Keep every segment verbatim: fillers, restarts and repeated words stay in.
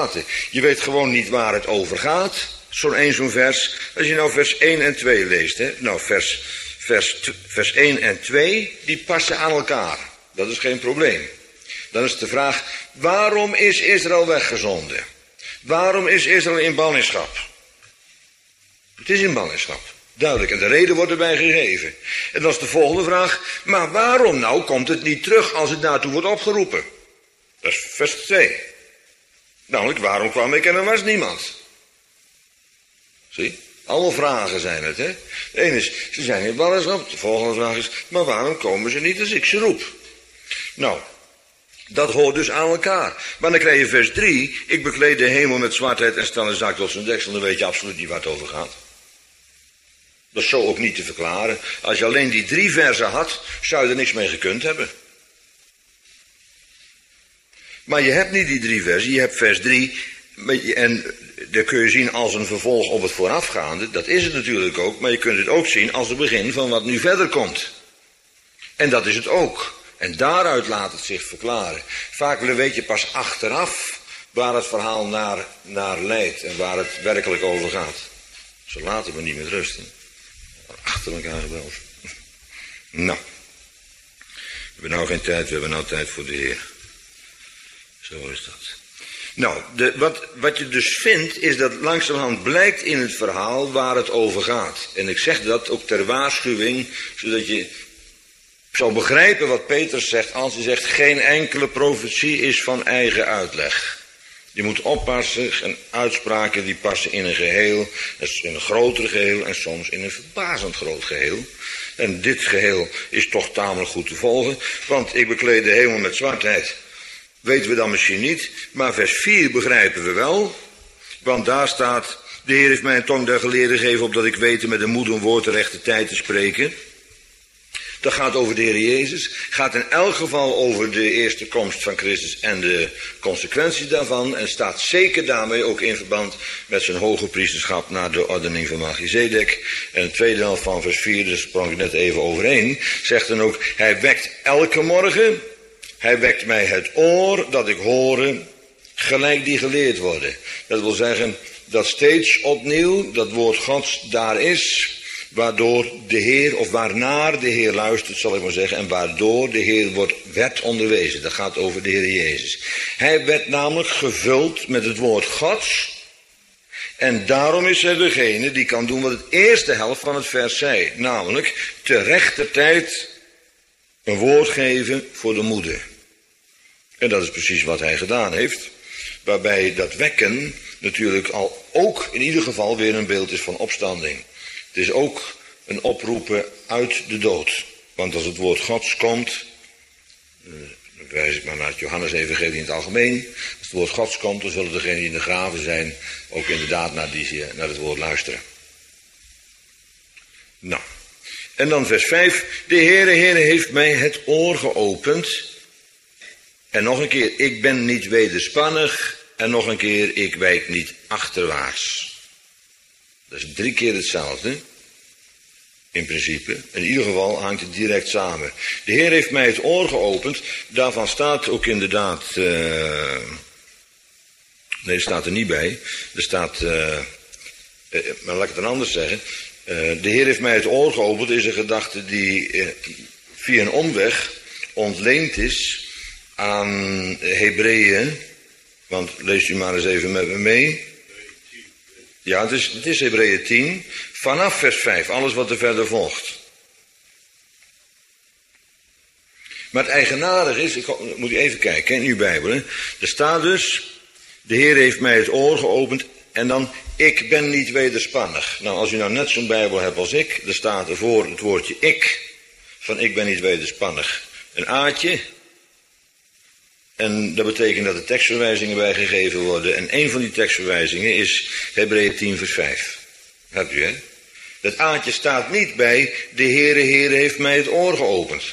praten. Je weet gewoon niet waar het over gaat. Zo'n één zo'n vers. Als je nou vers één en twee leest. Hè? Nou, vers, vers, vers één en twee, die passen aan elkaar. Dat is geen probleem. Dan is de vraag, waarom is Israël weggezonden? Waarom is Israël in ballingschap? Het is in ballingschap. Duidelijk. En de reden wordt erbij gegeven. En dan is de volgende vraag, maar waarom nou komt het niet terug als het daartoe wordt opgeroepen? Dat is vers twee. Namelijk, waarom kwam ik en er was niemand? Zie? Allemaal vragen zijn het, hè? De ene is, ze zijn in ballingschap. De volgende vraag is, maar waarom komen ze niet als ik ze roep? Nou, dat hoort dus aan elkaar. Maar dan krijg je vers drie, ik bekleed de hemel met zwartheid en stel een zaak tot zijn deksel, dan weet je absoluut niet waar het over gaat. Dat is zo ook niet te verklaren. Als je alleen die drie versen had, zou je er niks mee gekund hebben. Maar je hebt niet die drie versen, je hebt vers drie. En dat kun je zien als een vervolg op het voorafgaande. Dat is het natuurlijk ook, maar je kunt het ook zien als het begin van wat nu verder komt. En dat is het ook. En daaruit laat het zich verklaren. Vaak weet je pas achteraf waar het verhaal naar, naar leidt en waar het werkelijk over gaat. Zo laten we niet met rusten. Achter elkaar gebeld. Nou. We hebben nou geen tijd, we hebben nou tijd voor de Heer. Zo is dat. Nou, de, wat, wat je dus vindt, is dat langzamerhand blijkt in het verhaal waar het over gaat. En ik zeg dat ook ter waarschuwing, zodat je zou begrijpen wat Petrus zegt als hij zegt, geen enkele profetie is van eigen uitleg. Je moet oppassen, en uitspraken die passen in een geheel, in een groter geheel en soms in een verbazend groot geheel. En dit geheel is toch tamelijk goed te volgen, want ik bekleed de hemel met zwartheid. Weten we dan misschien niet, maar vers vier begrijpen we wel, want daar staat, de Heer heeft mij een tong der geleerden gegeven, opdat ik weten met een moed een woord de rechte tijd te spreken. Dat gaat over de Heer Jezus, gaat in elk geval over de eerste komst van Christus en de consequenties daarvan, en staat zeker daarmee ook in verband met zijn hoge priesterschap naar de ordening van Melchizedek. En het tweede helft van vers vier, daar sprong ik net even overheen, zegt dan ook, hij wekt elke morgen, hij wekt mij het oor dat ik horen, gelijk die geleerd worden. Dat wil zeggen, dat steeds opnieuw dat woord Gods daar is, waardoor de Heer, of waarnaar de Heer luistert, zal ik maar zeggen, en waardoor de Heer wordt, werd onderwezen. Dat gaat over de Heer Jezus. Hij werd namelijk gevuld met het woord Gods, en daarom is hij degene die kan doen wat het eerste helft van het vers zei, namelijk te rechter tijd een woord geven voor de moede. En dat is precies wat hij gedaan heeft, waarbij dat wekken natuurlijk al ook in ieder geval weer een beeld is van opstanding. Het is ook een oproepen uit de dood. Want als het woord Gods komt, dan wijs ik maar naar het Johannes-evangelie in het algemeen. Als het woord Gods komt, dan zullen degenen die in de graven zijn ook inderdaad naar, die, naar het woord luisteren. Nou, en dan vers vijf. De Heere, Heere heeft mij het oor geopend. En nog een keer, ik ben niet wederspannig. En nog een keer, ik wijk niet achterwaarts. Dat is drie keer hetzelfde, in principe. In ieder geval hangt het direct samen. De Heer heeft mij het oor geopend. Daarvan staat ook inderdaad, uh, nee, staat er niet bij. Er staat, uh, uh, maar laat ik het dan anders zeggen. Uh, de Heer heeft mij het oor geopend is een gedachte die uh, via een omweg ontleend is aan Hebreeën. Want leest u maar eens even met me mee. Ja, het is, het is Hebreeën tien, vanaf vers vijf, alles wat er verder volgt. Maar het eigenaardige is, ik moet u even kijken in uw Bijbel. Hè. Er staat dus, de Heer heeft mij het oor geopend en dan, ik ben niet wederspannig. Nou, als u nou net zo'n Bijbel hebt als ik, er staat ervoor het woordje ik, van ik ben niet wederspannig. Een aatje. En dat betekent dat er tekstverwijzingen bijgegeven worden. En een van die tekstverwijzingen is Hebreeën tien vers vijf. Hebt u, hè? Dat aatje staat niet bij, de Heere, Heere heeft mij het oor geopend.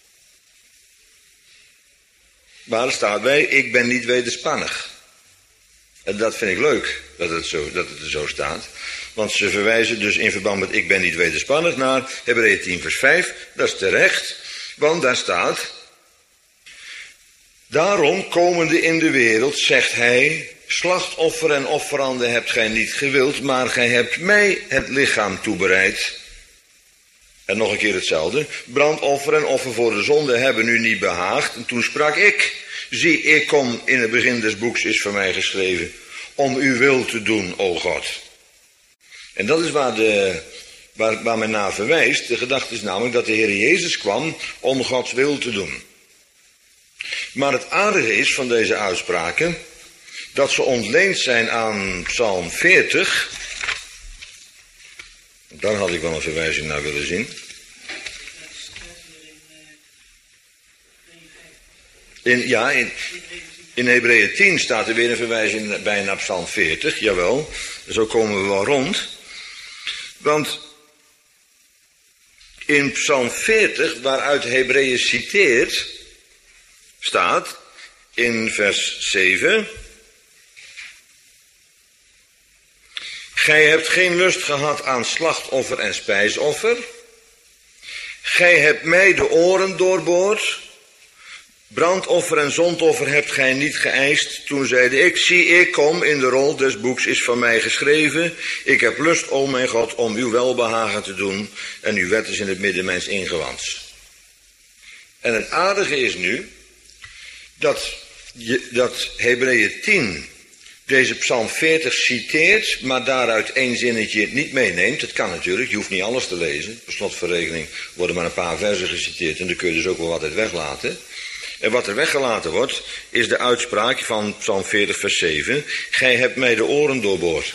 Maar er staat bij, ik ben niet wederspannig. En dat vind ik leuk, dat het, zo, dat het er zo staat. Want ze verwijzen dus in verband met ik ben niet wederspannig naar Hebreeën tien vers vijf. Dat is terecht, want daar staat, daarom komende in de wereld, zegt hij, Slachtoffer en offeranden hebt gij niet gewild, maar gij hebt mij het lichaam toebereid. En nog een keer hetzelfde. Brandoffer en offer voor de zonde hebben u niet behaagd. En toen sprak ik, zie, ik kom, in het begin des boeks is voor mij geschreven, om uw wil te doen, o God. En dat is waar, de, waar, waar men naar verwijst. De gedachte is namelijk dat de Heer Jezus kwam om Gods wil te doen. Maar het aardige is van deze uitspraken dat ze ontleend zijn aan Psalm veertig. Daar had ik wel een verwijzing naar willen zien. In, ja, in, in Hebreeën tien staat er weer een verwijzing bij naar Psalm veertig. Jawel, zo komen we wel rond. Want in Psalm veertig, waaruit Hebreeën citeert, staat in vers zeven... Gij hebt geen lust gehad aan slachtoffer en spijsoffer. Gij hebt mij de oren doorboord. Brandoffer en zondoffer hebt gij niet geëist. Toen zeide ik, zie, ik kom, in de rol des boeks is van mij geschreven. Ik heb lust, o mijn God, om uw welbehagen te doen. En uw wet is in het midden mijns ingewand. En het aardige is nu dat, je, dat Hebreeën tien deze Psalm veertig citeert, maar daaruit één zinnetje niet meeneemt. Het kan natuurlijk, je hoeft niet alles te lezen. Per slotverrekening worden maar een paar versen geciteerd en dan kun je dus ook wel wat uit weglaten. En wat er weggelaten wordt, is de uitspraak van Psalm veertig vers zeven. Gij hebt mij de oren doorboord.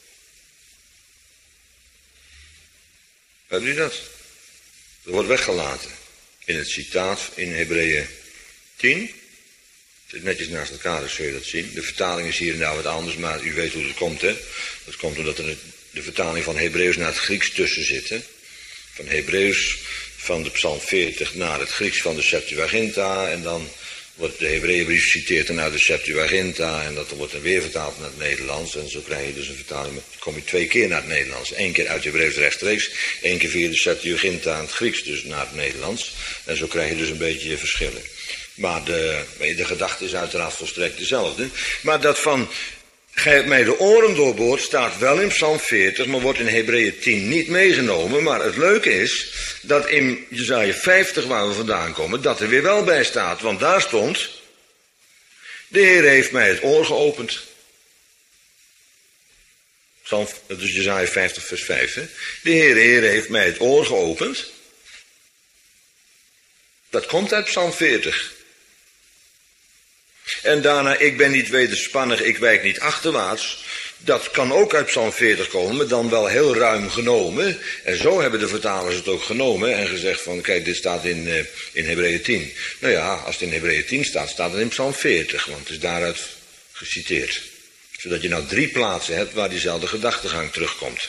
Hebt u dat? Dat wordt weggelaten. In het citaat in Hebreeën tien. Het is netjes naast elkaar, dus zul je dat zien. De vertaling is hier en daar wat anders, maar u weet hoe het komt, hè. Dat komt omdat er de vertaling van Hebreeuws naar het Grieks tussen zit, hè. Van Hebreeuws van de Psalm veertig naar het Grieks van de Septuaginta. En dan wordt de Hebreeënbrief geciteerd naar de Septuaginta. En dat wordt dan weer vertaald naar het Nederlands. En zo krijg je dus een vertaling, dan kom je twee keer naar het Nederlands. Eén keer uit het Hebreeuws rechtstreeks, één keer via de Septuaginta en het Grieks dus naar het Nederlands. En zo krijg je dus een beetje verschillen. Maar de, de gedachte is uiteraard volstrekt dezelfde. Maar dat van, gij hebt mij de oren doorboord, staat wel in Psalm veertig, maar wordt in Hebreeën tien niet meegenomen. Maar het leuke is dat in Jesaja vijftig, waar we vandaan komen, dat er weer wel bij staat. Want daar stond, de Heer heeft mij het oor geopend. Psalm, dat is Jesaja vijftig vers vijf. Hè? De Heer, Heer heeft mij het oor geopend. Dat komt uit Psalm veertig. En daarna, ik ben niet wederspannig, ik wijk niet achterwaarts. Dat kan ook uit Psalm veertig komen, maar dan wel heel ruim genomen. En zo hebben de vertalers het ook genomen en gezegd van, kijk, dit staat in, uh, in Hebreeën tien. Nou ja, als het in Hebreeën tien staat, staat het in Psalm veertig, want het is daaruit geciteerd. Zodat je nou drie plaatsen hebt waar diezelfde gedachtegang terugkomt.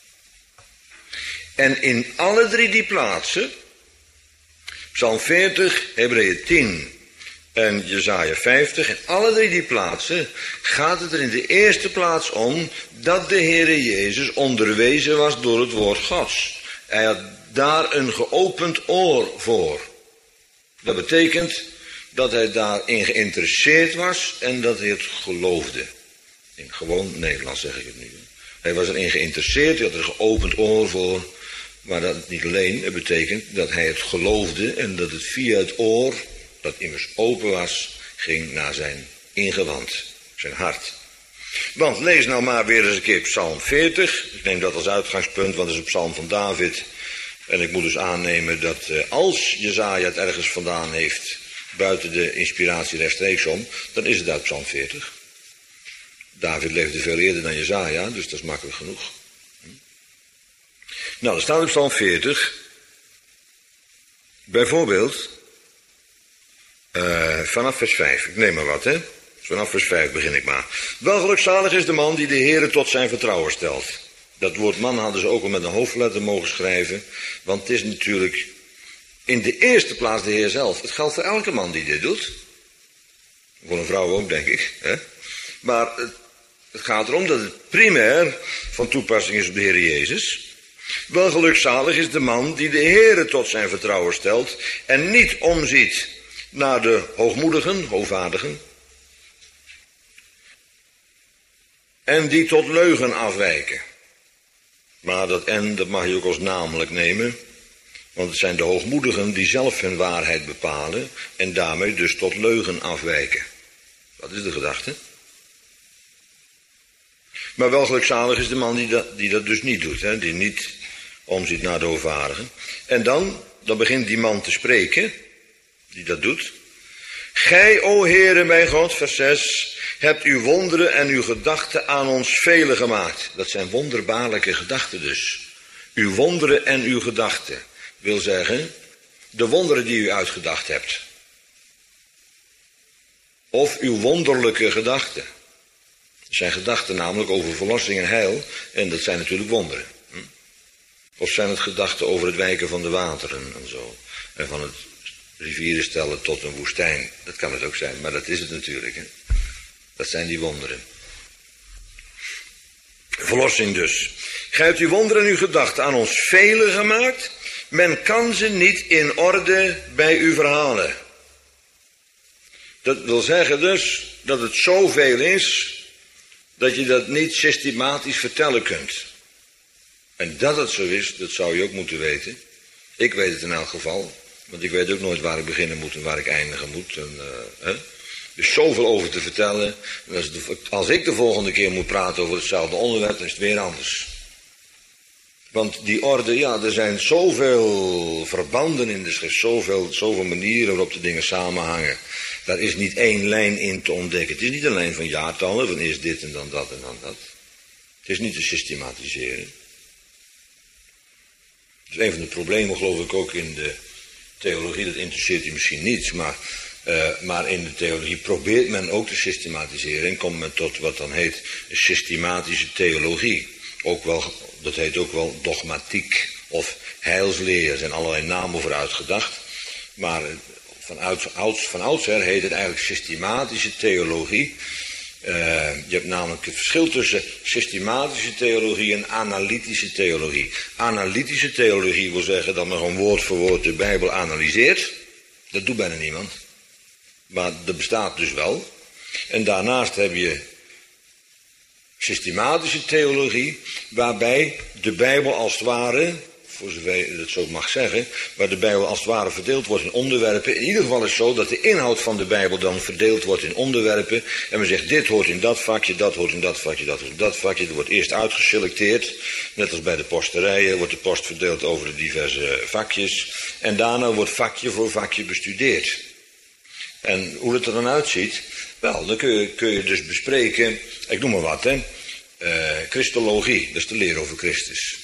En in alle drie die plaatsen, Psalm veertig, Hebreeën tien en Jesaja vijftig, in alle drie die plaatsen gaat het er in de eerste plaats om dat de Heere Jezus onderwezen was door het woord Gods. Hij had daar een geopend oor voor. Dat betekent dat hij daarin geïnteresseerd was en dat hij het geloofde. In gewoon Nederlands zeg ik het nu. Hij was erin geïnteresseerd, hij had er een geopend oor voor. Maar dat niet alleen, het betekent dat hij het geloofde en dat het via het oor, dat immers open was, ging naar zijn ingewand, zijn hart. Want lees nou maar weer eens een keer Psalm veertig. Ik neem dat als uitgangspunt, want het is een psalm van David. En ik moet dus aannemen dat uh, als Jesaja het ergens vandaan heeft, buiten de inspiratie rechtstreeks om, dan is het uit Psalm veertig. David leefde veel eerder dan Jesaja, dus dat is makkelijk genoeg. Nou, er staat op Psalm veertig, bijvoorbeeld, uh, vanaf vers vijf, ik neem maar wat, hè. Vanaf vers vijf begin ik maar. Wel gelukzalig is de man die de Heere tot zijn vertrouwen stelt. Dat woord man hadden ze ook al met een hoofdletter mogen schrijven, want het is natuurlijk in de eerste plaats de Heer zelf. Het geldt voor elke man die dit doet. Voor een vrouw ook, denk ik, hè. Maar het, het gaat erom dat het primair van toepassing is op de Heer Jezus. Wel gelukzalig is de man die de Heere tot zijn vertrouwen stelt en niet omziet naar de hoogmoedigen, hoogvaardigen. En die tot leugen afwijken. Maar dat en, dat mag je ook als namelijk nemen. Want het zijn de hoogmoedigen die zelf hun waarheid bepalen. En daarmee dus tot leugen afwijken. Dat is de gedachte. Maar wel gelukzalig is de man die dat, die dat dus niet doet. Hè? Die niet omziet naar de hoogvaardigen. En dan, dan begint die man te spreken. Die dat doet. Gij, o Heere mijn God, vers zes, hebt uw wonderen en uw gedachten aan ons vele gemaakt. Dat zijn wonderbaarlijke gedachten dus. Uw wonderen en uw gedachten. Wil zeggen, de wonderen die u uitgedacht hebt. Of uw wonderlijke gedachten. Er zijn gedachten namelijk over verlossing en heil. En dat zijn natuurlijk wonderen. Of zijn het gedachten over het wijken van de wateren en zo. En van het rivieren stellen tot een woestijn. Dat kan het ook zijn, maar dat is het natuurlijk. Hè? Dat zijn die wonderen. Verlossing dus. Gij hebt uw wonderen en uw gedachten aan ons vele gemaakt. Men kan ze niet in orde bij u verhalen. Dat wil zeggen dus dat het zoveel is dat je dat niet systematisch vertellen kunt. En dat het zo is, dat zou je ook moeten weten. Ik weet het in elk geval. Want ik weet ook nooit waar ik beginnen moet en waar ik eindigen moet. En, uh, hè? Dus zoveel over te vertellen. Als, de, als ik de volgende keer moet praten over hetzelfde onderwerp, dan is het weer anders. Want die orde, ja, er zijn zoveel verbanden in de schrift. Zoveel, zoveel manieren waarop de dingen samenhangen. Daar is niet één lijn in te ontdekken. Het is niet een lijn van jaartallen, van eerst dit en dan dat en dan dat. Het is niet te systematiseren. Dat is een van de problemen, geloof ik, ook in de theologie. Dat interesseert u misschien niet, maar, uh, maar in de theologie probeert men ook te systematiseren. En komt men tot wat dan heet systematische theologie. Ook wel, dat heet ook wel dogmatiek of heilsleer. Er zijn allerlei namen voor uitgedacht. Maar van, ouds, van oudsher heet het eigenlijk systematische theologie. Uh, je hebt namelijk het verschil tussen systematische theologie en analytische theologie. Analytische theologie wil zeggen dat men gewoon woord voor woord de Bijbel analyseert. Dat doet bijna niemand. Maar dat bestaat dus wel. En daarnaast heb je systematische theologie, waarbij de Bijbel als het ware, voor zover je dat zo mag zeggen, waar de Bijbel als het ware verdeeld wordt in onderwerpen. In ieder geval is het zo dat de inhoud van de Bijbel dan verdeeld wordt in onderwerpen. En men zegt, dit hoort in dat vakje, dat hoort in dat vakje, dat hoort in dat vakje. Er wordt eerst uitgeselecteerd, net als bij de posterijen, wordt de post verdeeld over de diverse vakjes. En daarna wordt vakje voor vakje bestudeerd. En hoe het er dan uitziet, wel, dan kun je, kun je dus bespreken, ik noem maar wat, hè. Uh, Christologie, dat is de leer over Christus.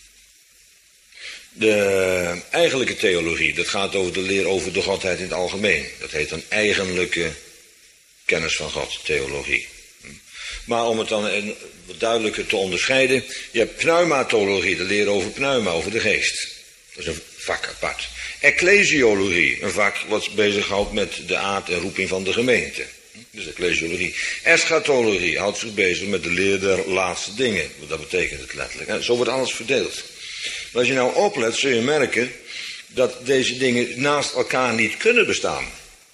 De eigenlijke theologie, dat gaat over de leer over de Godheid in het algemeen. Dat heet dan eigenlijke kennis van God, theologie. Maar om het dan wat duidelijker te onderscheiden, je hebt pneumatologie, de leer over pneuma, over de geest. Dat is een vak apart. Ecclesiologie, een vak wat bezighoudt met de aard en roeping van de gemeente. Dus ecclesiologie. Eschatologie houdt zich bezig met de leer der laatste dingen. Dat betekent het letterlijk. En zo wordt alles verdeeld. Maar als je nou oplet, zul je merken dat deze dingen naast elkaar niet kunnen bestaan.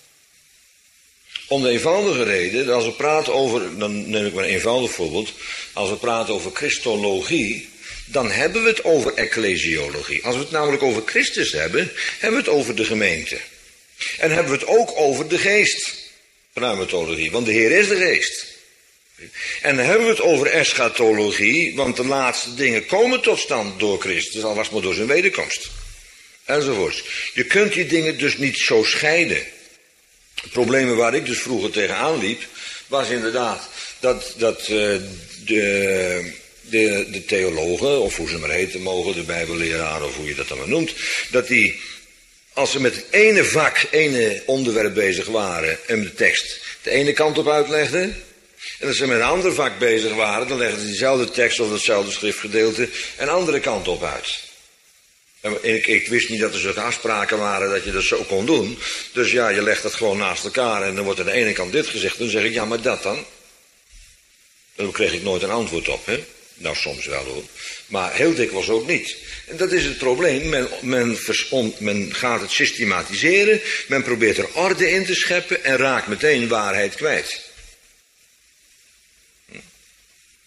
Om de eenvoudige reden, dat als we praten over, dan neem ik maar een eenvoudig voorbeeld. Als we praten over Christologie, dan hebben we het over ecclesiologie. Als we het namelijk over Christus hebben, hebben we het over de gemeente. En hebben we het ook over de geest. Pneumatologie, want de Heer is de geest. En dan hebben we het over eschatologie, want de laatste dingen komen tot stand door Christus, al was het maar door zijn wederkomst. Enzovoorts. Je kunt die dingen dus niet zo scheiden. De problemen waar ik dus vroeger tegenaan liep, was inderdaad dat, dat uh, de, de, de theologen, of hoe ze maar heten mogen, de bijbelleraren, of hoe je dat dan maar noemt, dat die, als ze met het ene vak, ene onderwerp bezig waren en de tekst de ene kant op uitlegden, en als ze met een ander vak bezig waren, dan legden ze diezelfde tekst of datzelfde schriftgedeelte een andere kant op uit. En ik, ik wist niet dat er zulke afspraken waren dat je dat zo kon doen. Dus ja, je legt dat gewoon naast elkaar en dan wordt aan de ene kant dit gezegd. Dan zeg ik, ja, maar dat dan? Dan kreeg ik nooit een antwoord op, hè. Nou, soms wel hoor. Maar heel dikwijls ook niet. En dat is het probleem. Men, men, verson, men gaat het systematiseren. Men probeert er orde in te scheppen en raakt meteen waarheid kwijt.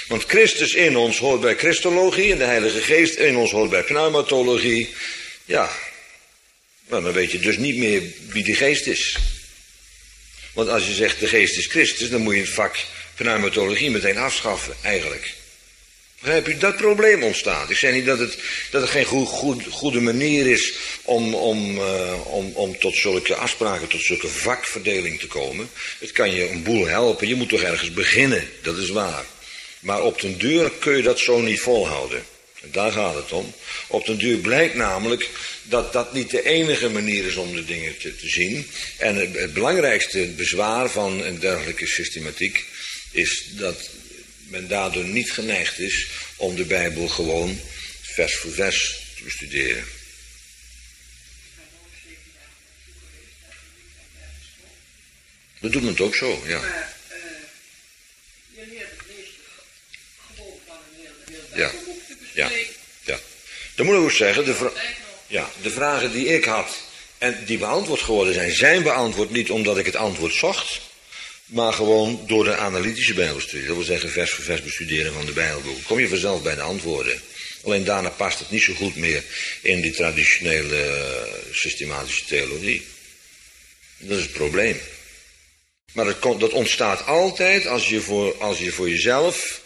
Want Christus in ons hoort bij Christologie en de Heilige Geest in ons hoort bij pneumatologie. Ja, nou, dan weet je dus niet meer wie de Geest is. Want als je zegt de Geest is Christus, dan moet je het vak pneumatologie meteen afschaffen, eigenlijk. Begrijp je, dat probleem ontstaat. Ik zeg niet dat het, dat het geen goed, goed, goede manier is om, om, uh, om, om tot zulke afspraken, tot zulke vakverdeling te komen. Het kan je een boel helpen, je moet toch ergens beginnen, dat is waar. Maar op den duur kun je dat zo niet volhouden. En daar gaat het om. Op den duur blijkt namelijk dat dat niet de enige manier is om de dingen te, te zien. En het, het belangrijkste bezwaar van een dergelijke systematiek is dat men daardoor niet geneigd is om de Bijbel gewoon vers voor vers te bestuderen. Dat doet men het ook zo, ja. Maar uh, je leert het meest gewoon van een heel, heel Ja. Bijbelboek te Ja, bespreken. ja. Dan moet ik ook zeggen, de, vra- ja, de vragen die ik had en die beantwoord geworden zijn, zijn beantwoord niet omdat ik het antwoord zocht, maar gewoon door de analytische Bijbelstudie. Dat wil zeggen vers voor vers bestuderen van de Bijbelboek. Kom je vanzelf bij de antwoorden. Alleen daarna past het niet zo goed meer in die traditionele uh, systematische theologie. Dat is het probleem. Maar dat, komt, dat ontstaat altijd als je, voor, als je voor jezelf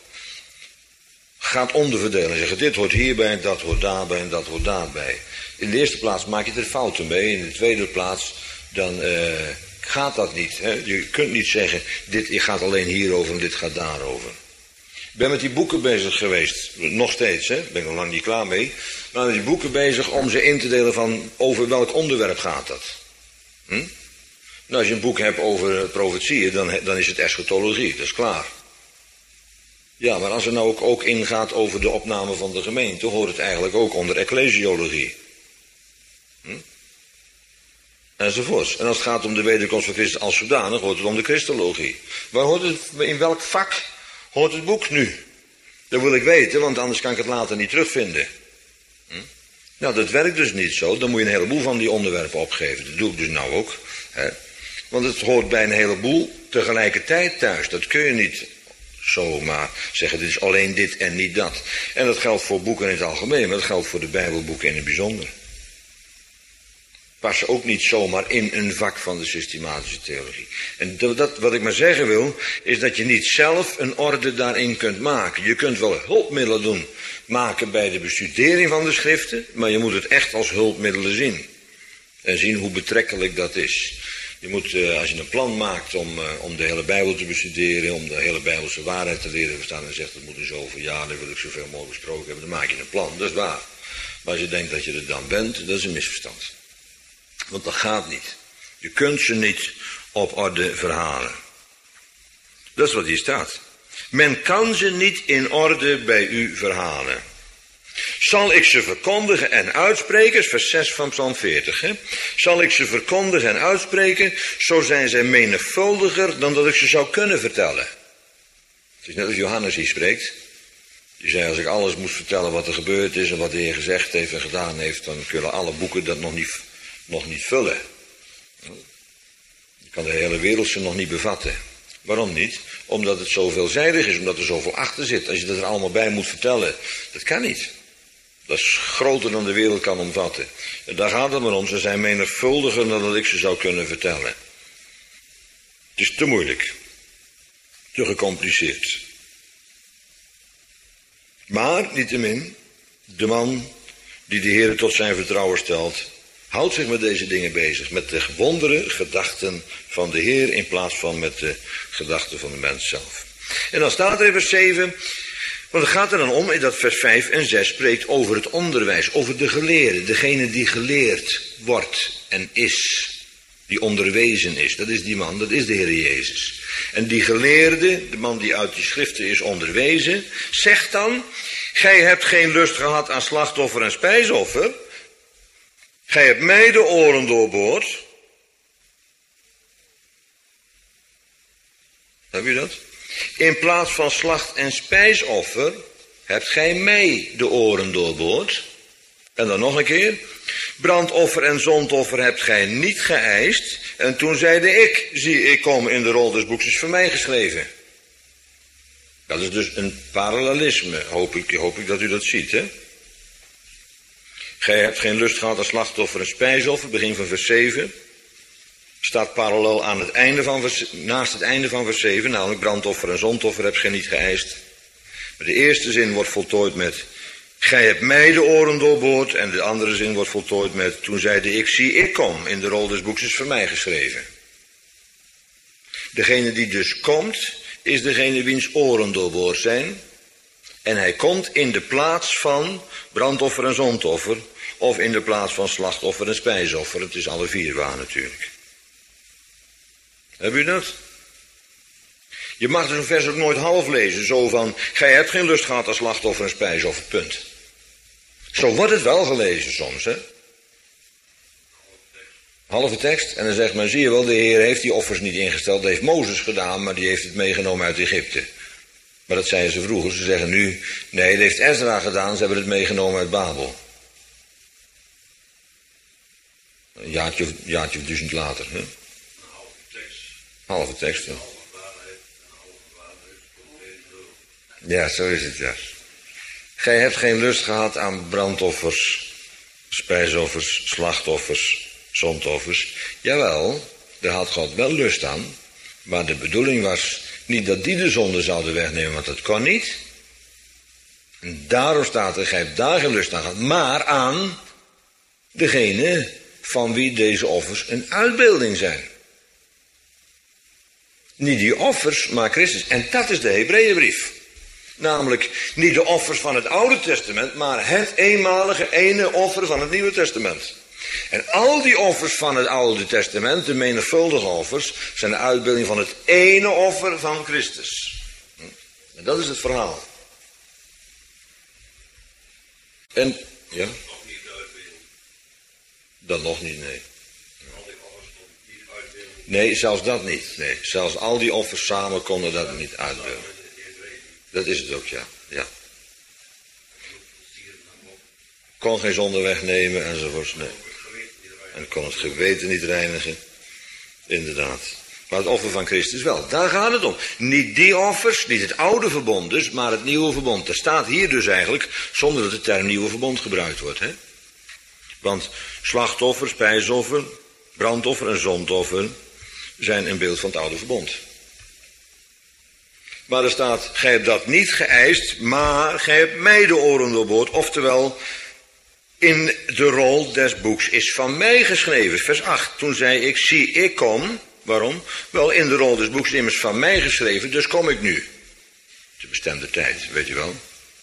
gaat onderverdelen. En zeggen, dit hoort hierbij, dat hoort daarbij en dat hoort daarbij. In de eerste plaats maak je er fouten mee. In de tweede plaats, dan uh, gaat dat niet. Hè? Je kunt niet zeggen, dit gaat alleen hierover en dit gaat daarover. Ik ben met die boeken bezig geweest. Nog steeds, hè. Ben ik nog lang niet klaar mee. Maar met die boeken bezig om ze in te delen van over welk onderwerp gaat dat. Hm? Nou, als je een boek hebt over profetieën, dan, dan is het eschatologie. Dat is klaar. Ja, maar als het nou ook, ook ingaat over de opname van de gemeente, hoort het eigenlijk ook onder ecclesiologie. Hm? Enzovoorts. En als het gaat om de wederkomst van Christus als zodanig, hoort het om de christologie. Waar hoort het, in welk vak hoort het boek nu? Dat wil ik weten, want anders kan ik het later niet terugvinden. Hm? Nou, dat werkt dus niet zo. Dan moet je een heleboel van die onderwerpen opgeven. Dat doe ik dus nou ook. Hè? Want het hoort bij een heleboel tegelijkertijd thuis. Dat kun je niet zomaar zeggen, dit is alleen dit en niet dat. En dat geldt voor boeken in het algemeen, maar dat geldt voor de Bijbelboeken in het bijzonder. Passen ook niet zomaar in een vak van de systematische theologie. En dat, wat ik maar zeggen wil, is dat je niet zelf een orde daarin kunt maken. Je kunt wel hulpmiddelen doen, maken bij de bestudering van de schriften, maar je moet het echt als hulpmiddelen zien. En zien hoe betrekkelijk dat is. Je moet, als je een plan maakt om, om de hele Bijbel te bestuderen, om de hele Bijbelse waarheid te leren verstaan en zegt, dat moet in zoveel jaar, dat wil ik zoveel mogelijk besproken hebben, dan maak je een plan, dat is waar. Maar als je denkt dat je er dan bent, dat is een misverstand. Want dat gaat niet. Je kunt ze niet op orde verhalen. Dat is wat hier staat. Men kan ze niet in orde bij u verhalen. Zal ik ze verkondigen en uitspreken, vers zes van Psalm veertig. Hè? Zal ik ze verkondigen en uitspreken, zo zijn zij menigvuldiger dan dat ik ze zou kunnen vertellen. Het is net als Johannes hier spreekt. Die zei, als ik alles moest vertellen wat er gebeurd is en wat de Heer gezegd heeft en gedaan heeft, dan kunnen alle boeken dat nog niet, nog niet vullen. Je kan de hele wereld ze nog niet bevatten. Waarom niet? Omdat het zo veelzijdig is, omdat er zoveel achter zit. Als je dat er allemaal bij moet vertellen, dat kan niet. Dat is groter dan de wereld kan omvatten. En daar gaat het maar om. Ze zijn menigvuldiger dan dat ik ze zou kunnen vertellen. Het is te moeilijk. Te gecompliceerd. Maar, niettemin, de man die de Heer tot zijn vertrouwen stelt, houdt zich met deze dingen bezig. Met de wondere gedachten van de Heer in plaats van met de gedachten van de mens zelf. En dan staat er in vers zeven... Want het gaat er dan om dat vers vijf en zes spreekt over het onderwijs, over de geleerde, degene die geleerd wordt en is, die onderwezen is. Dat is die man, dat is de Heer Jezus. En die geleerde, de man die uit die schriften is onderwezen, zegt dan, gij hebt geen lust gehad aan slachtoffer en spijsoffer, gij hebt mij de oren doorboord. Heb je dat? In plaats van slacht en spijsoffer hebt gij mij de oren doorboord. En dan nog een keer. Brandoffer en zondoffer hebt gij niet geëist. En toen zeide ik, zie ik kom in de rol des boeks is voor mij geschreven. Dat is dus een parallelisme, hoop ik, hoop ik dat u dat ziet, hè? Gij hebt geen lust gehad aan slachtoffer en spijsoffer, begin van vers zeven. Staat parallel aan het einde van vers, naast het einde van vers zeven, namelijk brandoffer en zondoffer hebt gij niet geëist. Maar de eerste zin wordt voltooid met, gij hebt mij de oren doorboord, en de andere zin wordt voltooid met, toen zeide ik, zie ik kom, in de rol des boeks is voor mij geschreven. Degene die dus komt, is degene wiens oren doorboord zijn, en hij komt in de plaats van brandoffer en zondoffer, of in de plaats van slachtoffer en spijsoffer. Het is alle vier waar natuurlijk. Heb u dat? Je mag dus een vers ook nooit half lezen, zo van, gij hebt geen lust gehad aan slachtoffer en spijsoffer, punt. Zo wordt het wel gelezen soms, hè. Halve tekst, en dan zegt men, zie je wel, de Heer heeft die offers niet ingesteld, dat heeft Mozes gedaan, maar die heeft het meegenomen uit Egypte. Maar dat zeiden ze vroeger, ze zeggen nu, nee, dat heeft Ezra gedaan, ze hebben het meegenomen uit Babel. Een jaartje of, jaartje of duizend later, hè. Halve tekst, ja. Ja, zo is het, ja. Gij hebt geen lust gehad aan brandoffers, spijsoffers, slachtoffers, zondoffers. Jawel, daar had God wel lust aan. Maar de bedoeling was niet dat die de zonde zouden wegnemen, want dat kon niet. En daarom staat er, gij hebt daar geen lust aan gehad, maar aan degene van wie deze offers een uitbeelding zijn. Niet die offers, maar Christus. En dat is de Hebreeënbrief. Namelijk niet de offers van het Oude Testament, maar het eenmalige ene offer van het Nieuwe Testament. En al die offers van het Oude Testament, de menigvuldige offers, zijn de uitbeelding van het ene offer van Christus. En dat is het verhaal. En, ja? Dat nog niet, nee. Nee, zelfs dat niet. Nee, zelfs al die offers samen konden dat niet uitbeelden. Dat is het ook, ja. ja. Kon geen zonde wegnemen enzovoorts, nee. En kon het geweten niet reinigen. Inderdaad. Maar het offer van Christus wel. Daar gaat het om. Niet die offers, niet het oude verbond dus, maar het nieuwe verbond. Er staat hier dus eigenlijk, zonder dat de term nieuwe verbond gebruikt wordt, hè. Want slachtoffer, spijsoffer, brandoffer en zondoffer zijn een beeld van het oude verbond. Maar er staat, gij hebt dat niet geëist, maar gij hebt mij de oren doorboord. Oftewel, in de rol des boeks is van mij geschreven. Vers acht, toen zei ik, zie ik kom. Waarom? Wel, in de rol des boeks is immers van mij geschreven, dus kom ik nu. De bestemde tijd, weet je wel.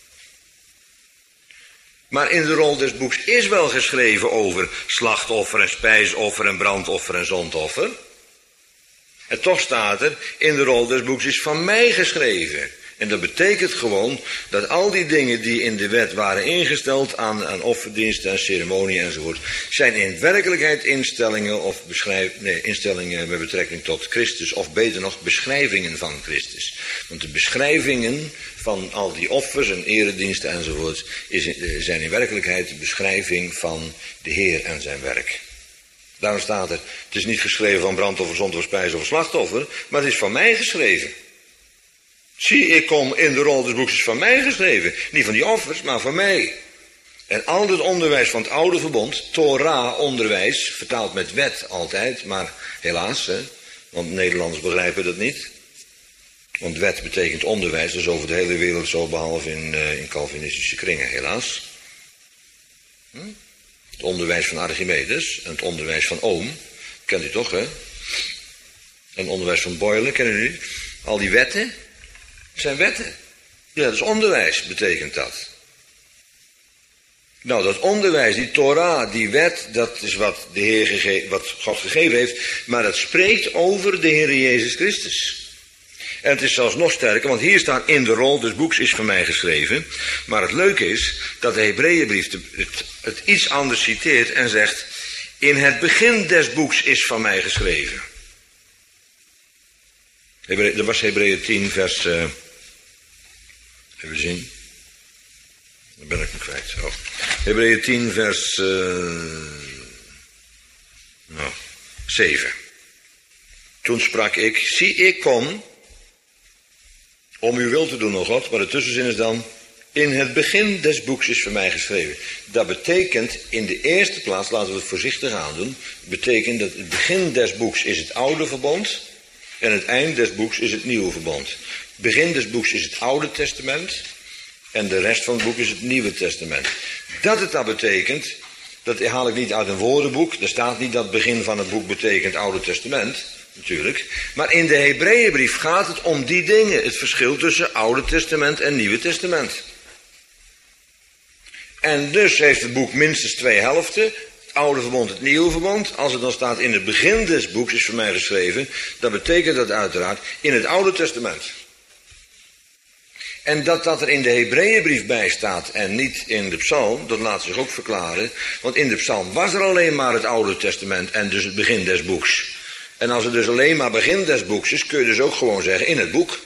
Maar in de rol des boeks is wel geschreven over slachtoffer en spijsoffer en brandoffer en zondoffer. En toch staat er, in de rol des boeks is van mij geschreven. En dat betekent gewoon dat al die dingen die in de wet waren ingesteld aan, aan offerdiensten en ceremonie enzovoort, zijn in werkelijkheid instellingen of beschrijf, nee, instellingen met betrekking tot Christus, of beter nog beschrijvingen van Christus. Want de beschrijvingen van al die offers en erediensten enzovoort is, zijn in werkelijkheid de beschrijving van de Heer en zijn werk. Daarom staat er, het is niet geschreven van brandoffer, zondoffer, spijsoffer, slachtoffer, maar het is van mij geschreven. Zie, ik kom in de rol des boeks is van mij geschreven. Niet van die offers, maar van mij. En al het onderwijs van het oude verbond, Torah onderwijs, vertaald met wet altijd, maar helaas, hè, want Nederlanders begrijpen dat niet. Want wet betekent onderwijs, dus over de hele wereld zo, behalve in, uh, in Calvinistische kringen, helaas. Hm? Het onderwijs van Archimedes en het onderwijs van Ohm, kent u toch, hè? En het onderwijs van Boyle, kennen u niet? Al die wetten zijn wetten. Ja, dat is onderwijs, betekent dat. Nou, dat onderwijs, die Torah, die wet, dat is wat de Heer gege- wat God gegeven heeft, maar dat spreekt over de Heer Jezus Christus. En het is zelfs nog sterker, want hier staat in de rol des boeks is van mij geschreven. Maar het leuke is dat de Hebreeënbrief het, het iets anders citeert en zegt, in het begin des boeks is van mij geschreven. Hebree, dat was Hebreeën tien vers, uh, even zien, dan ben ik hem kwijt. Oh. Hebreeën tien vers, uh, nou, zeven. Toen sprak ik, zie ik kom. Om uw wil te doen, o God, maar de tussenzin is dan, in het begin des boeks is voor mij geschreven. Dat betekent, in de eerste plaats, laten we het voorzichtig aandoen, betekent dat het begin des boeks is het oude verbond en het eind des boeks is het nieuwe verbond. Het begin des boeks is het oude testament en de rest van het boek is het nieuwe testament. Dat het dat betekent, dat haal ik niet uit een woordenboek. Er staat niet dat het begin van het boek betekent oude testament, natuurlijk. Maar in de Hebreeënbrief gaat het om die dingen, het verschil tussen oude testament en nieuwe testament. En dus heeft het boek minstens twee helften. Het oude verbond, het nieuwe verbond. Als het dan staat in het begin des boeks is voor mij geschreven, dan betekent dat uiteraard in het oude testament. En dat dat er in de Hebreeënbrief bij staat en niet in de psalm, dat laat zich ook verklaren. Want in de psalm was er alleen maar het oude testament en dus het begin des boeks. En als het dus alleen maar begin des boeks is, kun je dus ook gewoon zeggen in het boek.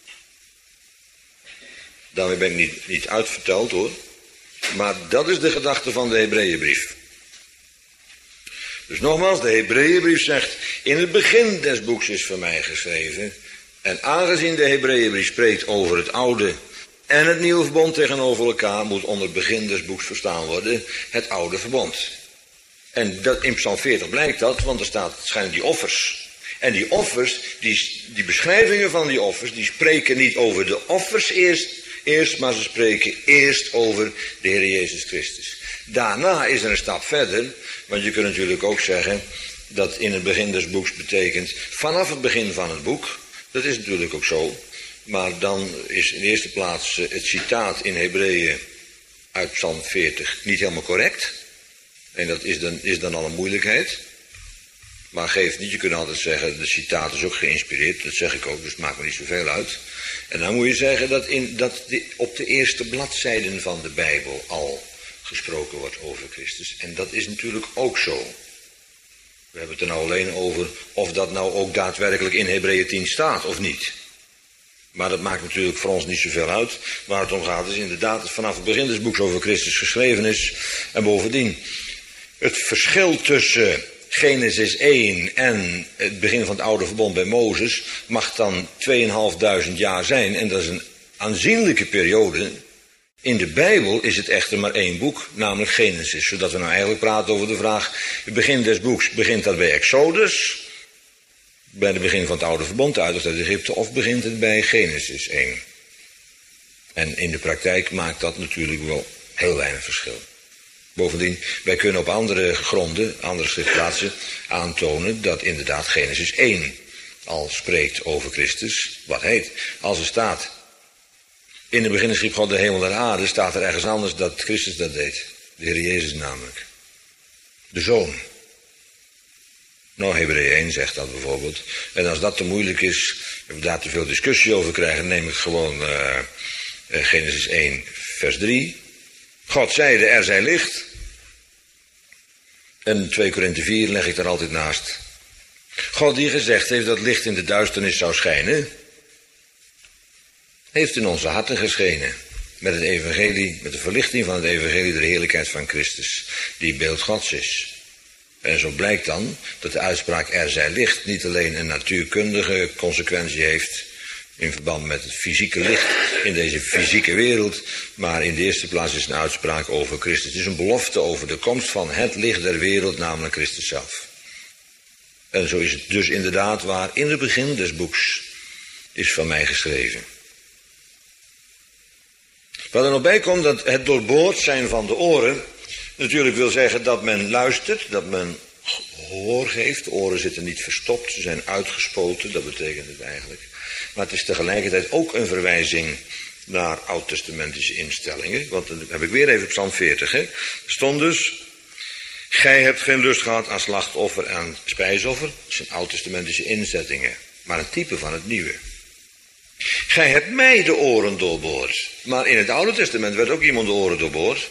Daarmee ben ik niet, niet uitverteld hoor. Maar dat is de gedachte van de Hebreeënbrief. Dus nogmaals, de Hebreeënbrief zegt, in het begin des boeks is voor mij geschreven. En aangezien de Hebreeënbrief spreekt over het oude en het nieuwe verbond tegenover elkaar, moet onder het begin des boeks verstaan worden het oude verbond. En dat, in Psalm veertig blijkt dat, want er staat, schijnen die offers. En die offers, die, die beschrijvingen van die offers, die spreken niet over de offers eerst, eerst, maar ze spreken eerst over de Heer Jezus Christus. Daarna is er een stap verder, want je kunt natuurlijk ook zeggen dat in het begin des boeks betekent vanaf het begin van het boek. Dat is natuurlijk ook zo, maar dan is in de eerste plaats het citaat in Hebreeën uit Psalm veertig niet helemaal correct. En dat is dan, is dan al een moeilijkheid. Maar geeft niet, je kunt altijd zeggen, de citaat is ook geïnspireerd, dat zeg ik ook, dus het maakt me niet zoveel uit. En dan moet je zeggen dat, in, dat de, op de eerste bladzijden van de Bijbel al gesproken wordt over Christus. En dat is natuurlijk ook zo. We hebben het er nou alleen over of dat nou ook daadwerkelijk in Hebreeën tien staat of niet. Maar dat maakt natuurlijk voor ons niet zoveel uit. Waar het om gaat is inderdaad dat vanaf het begin des boeks over Christus geschreven is. En bovendien, het verschil tussen Genesis één en het begin van het oude verbond bij Mozes mag dan tweeënhalfduizend jaar zijn. En dat is een aanzienlijke periode. In de Bijbel is het echter maar één boek, namelijk Genesis. Zodat we nou eigenlijk praten over de vraag, het begin des boeks, begint dat bij Exodus, bij het begin van het oude verbond uit Egypte, of begint het bij Genesis één? En in de praktijk maakt dat natuurlijk wel heel weinig verschil. Bovendien, wij kunnen op andere gronden, andere schriftplaatsen, aantonen dat inderdaad Genesis één al spreekt over Christus. Wat heet, als er staat, in het begin schiep God de hemel en de aarde, staat er ergens anders dat Christus dat deed. De Heer Jezus namelijk. De Zoon. Nou, Hebreeën één zegt dat bijvoorbeeld. En als dat te moeilijk is, en we daar te veel discussie over krijgen, neem ik gewoon uh, uh, Genesis één, vers drie. God zeide, er zij licht. En twee Korinthe vier leg ik daar altijd naast. God die gezegd heeft dat licht in de duisternis zou schijnen, heeft in onze harten geschenen. Met het evangelie, met de verlichting van het evangelie, de heerlijkheid van Christus, die beeld Gods is. En zo blijkt dan dat de uitspraak er zij licht niet alleen een natuurkundige consequentie heeft in verband met het fysieke licht in deze fysieke wereld, maar in de eerste plaats is het een uitspraak over Christus. Het is een belofte over de komst van het licht der wereld, namelijk Christus zelf. En zo is het dus inderdaad waar, in het begin des boeks is van mij geschreven. Wat er nog bij komt, dat het doorboord zijn van de oren natuurlijk wil zeggen dat men luistert, dat men gehoor geeft. De oren zitten niet verstopt, ze zijn uitgespoten, dat betekent het eigenlijk. Maar het is tegelijkertijd ook een verwijzing naar oud-testamentische instellingen. Want dan heb ik weer even Psalm veertig. Hè. Er stond dus, gij hebt geen lust gehad aan slachtoffer en spijsoffer. Dat zijn oud-testamentische inzettingen, maar een type van het nieuwe. Gij hebt mij de oren doorboord. Maar in het Oude Testament werd ook iemand de oren doorboord.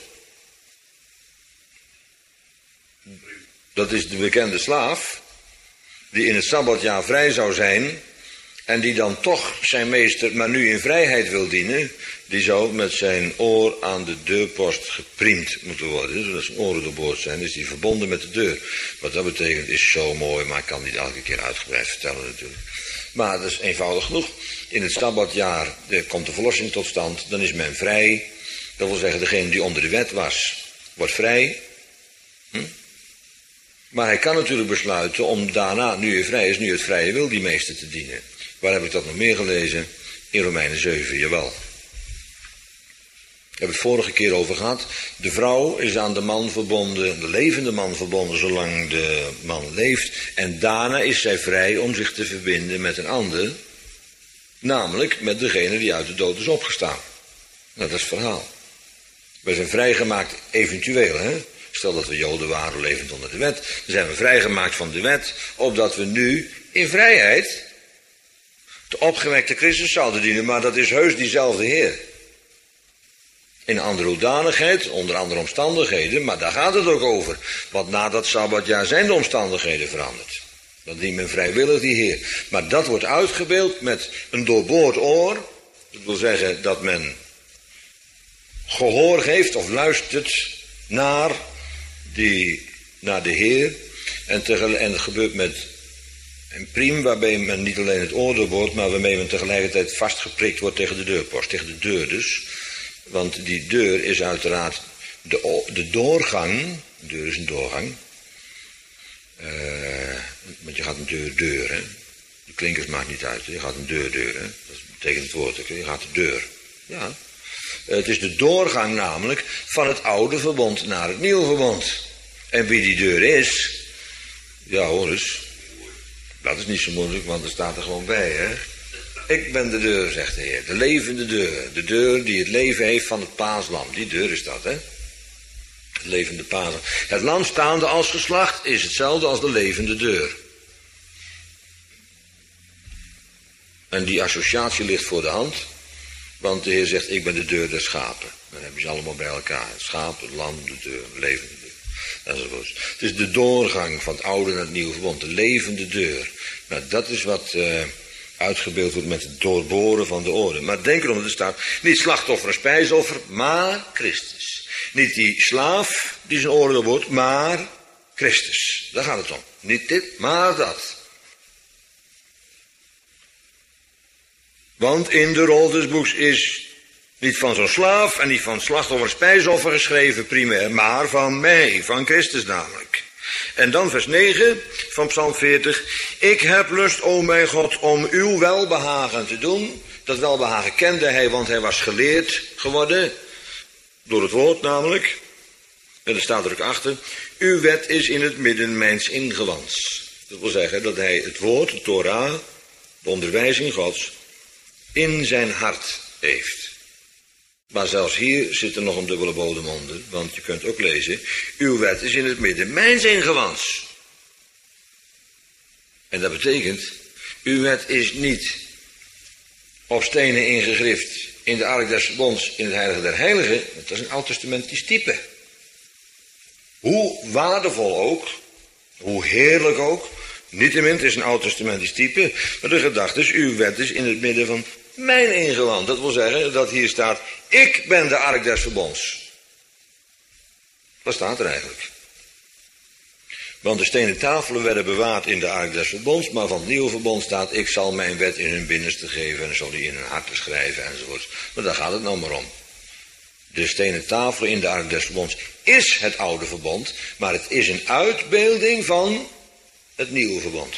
Dat is de bekende slaaf, die in het Sabbatjaar vrij zou zijn en die dan toch zijn meester, maar nu in vrijheid wil dienen, die zou met zijn oor aan de deurpost gepriemd moeten worden. Zodat zijn oren doorboord zijn, is die verbonden met de deur. Wat dat betekent is zo mooi, maar ik kan niet elke keer uitgebreid vertellen natuurlijk. Maar dat is eenvoudig genoeg. In het Sabbatjaar komt de verlossing tot stand, dan is men vrij. Dat wil zeggen, degene die onder de wet was, wordt vrij. Hm? Maar hij kan natuurlijk besluiten om daarna, nu hij vrij is, nu het vrije wil, die meester te dienen. Waar heb ik dat nog meer gelezen? In Romeinen zeven, jawel. Ik heb het vorige keer over gehad. De vrouw is aan de man verbonden, de levende man verbonden, zolang de man leeft. En daarna is zij vrij om zich te verbinden met een ander. Namelijk met degene die uit de dood is opgestaan. Nou, dat is het verhaal. We zijn vrijgemaakt eventueel, hè. Stel dat we Joden waren, levend onder de wet. Dan zijn we vrijgemaakt van de wet, opdat we nu in vrijheid de opgewekte Christus zouden dienen. Maar dat is heus diezelfde Heer. In een andere hoedanigheid, onder andere omstandigheden, maar daar gaat het ook over. Want na dat Sabbatjaar zijn de omstandigheden veranderd. Dan dient men vrijwillig die Heer. Maar dat wordt uitgebeeld met een doorboord oor. Dat wil zeggen dat men gehoor geeft of luistert naar, die, naar de Heer. En, tegelijk, en het gebeurt met een priem waarbij men niet alleen het oor doorboort, maar waarmee men tegelijkertijd vastgeprikt wordt tegen de deurpost, tegen de deur dus. Want die deur is uiteraard de, de doorgang. De deur is een doorgang. Uh, want je gaat een deur deur, hè. De klinkers maakt niet uit. Je gaat een deur deur, hè. Dat betekent het woord. Je gaat de deur. Ja. Uh, het is de doorgang namelijk van het oude verbond naar het nieuwe verbond. En wie die deur is, ja hoor eens. Dat is niet zo moeilijk, want er staat er gewoon bij, hè. Ik ben de deur, zegt de Heer. De levende deur. De deur die het leven heeft van het paaslam. Die deur is dat, hè. Het levende paaslam. Het lam staande als geslacht is hetzelfde als de levende deur. En die associatie ligt voor de hand. Want de Heer zegt, ik ben de deur der schapen. Dan hebben ze allemaal bij elkaar. Het schaap, het lam, de deur, de levende deur. Enzovoort. Het is de doorgang van het oude naar het nieuwe verbond. De levende deur. Nou, dat is wat Uh, uitgebeeld wordt met het doorboren van de oren. Maar denk erom dat er staat, niet slachtoffer en spijsoffer, maar Christus. Niet die slaaf die zijn oren doorboort, maar Christus. Daar gaat het om. Niet dit, maar dat. Want in de rol des boeks is niet van zo'n slaaf en niet van slachtoffer en spijsoffer geschreven primair, maar van mij, van Christus namelijk. En dan vers negen van Psalm veertig. Ik heb lust, o mijn God, om uw welbehagen te doen. Dat welbehagen kende hij, want hij was geleerd geworden. Door het woord namelijk. En er staat er ook achter. Uw wet is in het midden mijns ingewands. Dat wil zeggen dat hij het woord, de Torah, de onderwijzing Gods, in zijn hart heeft. Maar zelfs hier zit er nog een dubbele bodem onder, want je kunt ook lezen, uw wet is in het midden mijns ingewands. En dat betekent, uw wet is niet op stenen ingegrift in de ark des verbonds, in het heilige der heiligen. Dat is een oud-testamentisch type. Hoe waardevol ook, hoe heerlijk ook, niettemin, het is een oud-testamentisch type, maar de gedachte is, uw wet is in het midden van mijn ingewand. Dat wil zeggen dat hier staat, ik ben de ark des verbonds. Wat staat er eigenlijk? Want de stenen tafelen werden bewaard in de ark des verbonds, maar van het nieuwe verbond staat, ik zal mijn wet in hun binnenste geven en zal die in hun harten schrijven enzovoort. Maar daar gaat het nou maar om. De stenen tafelen in de ark des verbonds is het oude verbond, maar het is een uitbeelding van het nieuwe verbond.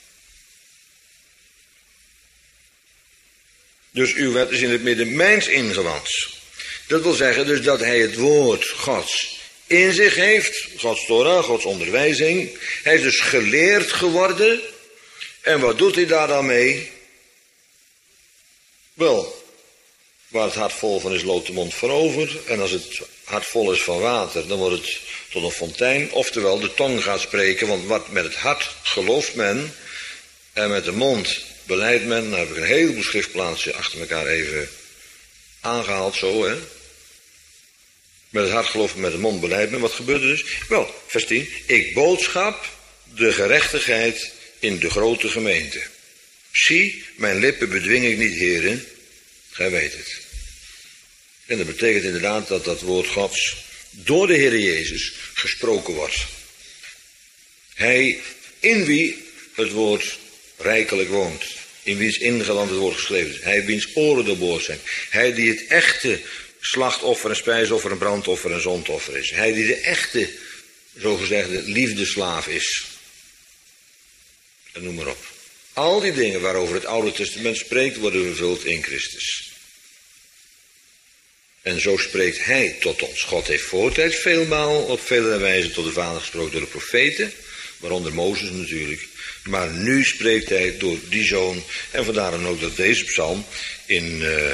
Dus uw wet is in het midden mijns ingewands. Dat wil zeggen dus dat hij het woord Gods in zich heeft, Gods Torah, Gods onderwijzing. Hij is dus geleerd geworden. En wat doet hij daar dan mee? Wel, waar het hart vol van is, loopt de mond voorover. En als het hart vol is van water, dan wordt het tot een fontein. Oftewel, de tong gaat spreken, want wat met het hart gelooft men en met de mond belijdt men. Nou heb ik een heleboel schriftplaatsen achter elkaar even aangehaald, zo hè. Met het hart geloof en met de mond belijdt men. Wat gebeurt er dus? Wel, vers tien. Ik boodschap de gerechtigheid in de grote gemeente. Zie, mijn lippen bedwing ik niet, heren. Gij weet het. En dat betekent inderdaad dat dat woord Gods door de Heer Jezus gesproken wordt. Hij in wie het woord rijkelijk woont. in wiens ingeland het woord geschreven is. Hij wiens oren doorboord zijn. Hij die het echte slachtoffer, een spijsoffer, een brandoffer, een zondoffer is. Hij die de echte, zogezegde, liefdeslaaf is. En noem maar op. Al die dingen waarover het Oude Testament spreekt, worden vervuld in Christus. En zo spreekt hij tot ons. God heeft voortijds veelmaal op vele wijzen tot de Vader gesproken door de profeten, waaronder Mozes natuurlijk. Maar nu spreekt hij door die zoon. En vandaar dan ook dat deze psalm in, uh,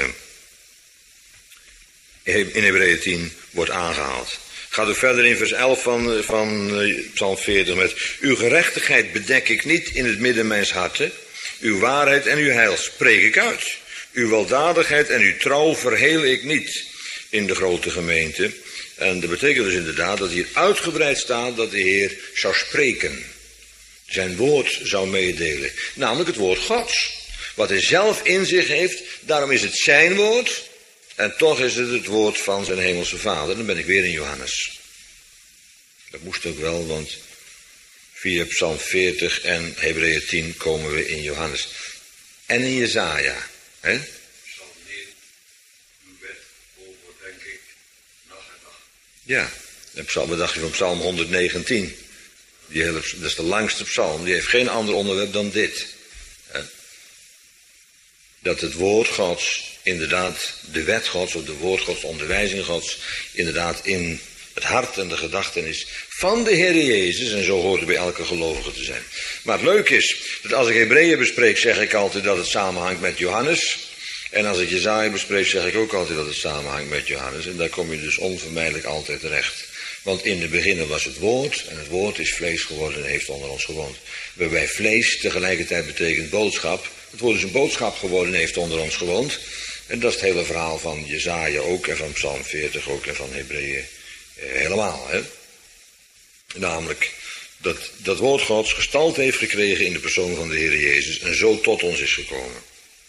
in Hebreeën tien wordt aangehaald. Gaat er verder in vers elf van, van uh, psalm veertig met: uw gerechtigheid bedek ik niet in het midden mijns harten. Uw waarheid en uw heil spreek ik uit. Uw weldadigheid en uw trouw verheel ik niet in de grote gemeente. En dat betekent dus inderdaad dat hier uitgebreid staat dat de Heer zou spreken. Zijn woord zou meedelen. Namelijk het woord Gods. Wat hij zelf in zich heeft, daarom is het zijn woord. En toch is het het woord van zijn hemelse Vader. Dan ben ik weer in Johannes. Dat moest ook wel, want via psalm veertig en Hebreeën tien komen we in Johannes. En in Jesaja. Hè? Psalm negen, uw wet over, denk ik, nacht en nacht. Ja, en psalm, wat dacht je van psalm honderdnegentien? Die hele, dat is de langste psalm, die heeft geen ander onderwerp dan dit. Hè? Dat het woord Gods, inderdaad de wet Gods, of de woord Gods, de onderwijzing Gods, inderdaad in het hart en de gedachten is van de Heer Jezus, en zo hoort het bij elke gelovige te zijn. Maar het leuke is, dat als ik Hebreeën bespreek, zeg ik altijd dat het samenhangt met Johannes. En als ik Jesaja bespreek, zeg ik ook altijd dat het samenhangt met Johannes. En daar kom je dus onvermijdelijk altijd terecht. Want in de beginnen was het woord, en het woord is vlees geworden en heeft onder ons gewoond. Waarbij vlees tegelijkertijd betekent boodschap. Het woord is een boodschap geworden en heeft onder ons gewoond. En dat is het hele verhaal van Jesaja ook, en van psalm veertig ook, en van Hebreeën eh, helemaal. Hè? Namelijk dat dat woord Gods gestalte heeft gekregen in de persoon van de Heer Jezus en zo tot ons is gekomen.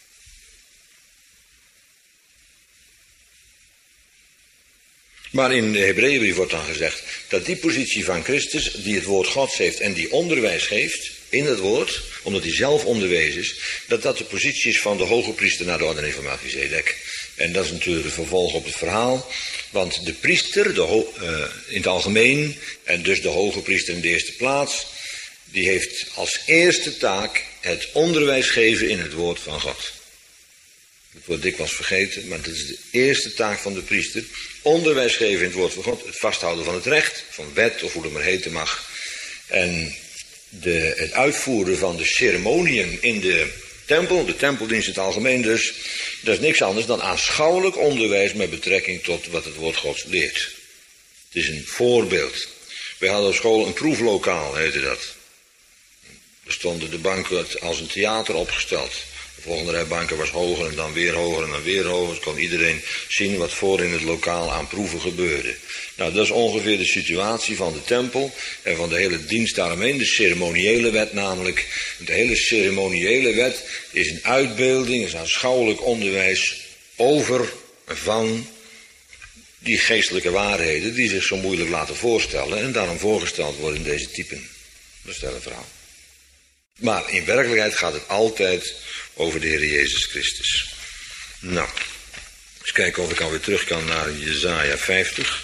Maar in de Hebreeënbrief wordt dan gezegd dat die positie van Christus, die het woord Gods heeft en die onderwijs geeft in het woord, omdat hij zelf onderwezen is, dat dat de positie is van de hoge priester naar de ordening van Melchizedek. En dat is natuurlijk het vervolg op het verhaal, want de priester, de ho- uh, in het algemeen, en dus de hoge priester in de eerste plaats, die heeft als eerste taak het onderwijs geven in het woord van God. Dat wordt dikwijls vergeten, maar dat is de eerste taak van de priester. Onderwijs geven in het woord van God, het vasthouden van het recht, van wet of hoe het maar heten mag. En de, het uitvoeren van de ceremoniën in de tempel, de tempeldienst in het algemeen dus, dat is niks anders dan aanschouwelijk onderwijs met betrekking tot wat het woord Gods leert. Het is een voorbeeld. Wij hadden op school een proeflokaal, heette dat. Er stonden de banken als een theater opgesteld. De volgende rij banken was hoger en dan weer hoger en dan weer hoger. Dus kon iedereen zien wat voor in het lokaal aan proeven gebeurde. Nou, dat is ongeveer de situatie van de tempel en van de hele dienst daaromheen. De ceremoniële wet namelijk. De hele ceremoniële wet is een uitbeelding, is aanschouwelijk onderwijs over, van die geestelijke waarheden die zich zo moeilijk laten voorstellen en daarom voorgesteld worden in deze typen. Dat is het hele verhaal. Maar in werkelijkheid gaat het altijd over de Heer Jezus Christus. Nou, eens kijken of ik alweer terug kan naar Jesaja vijftig.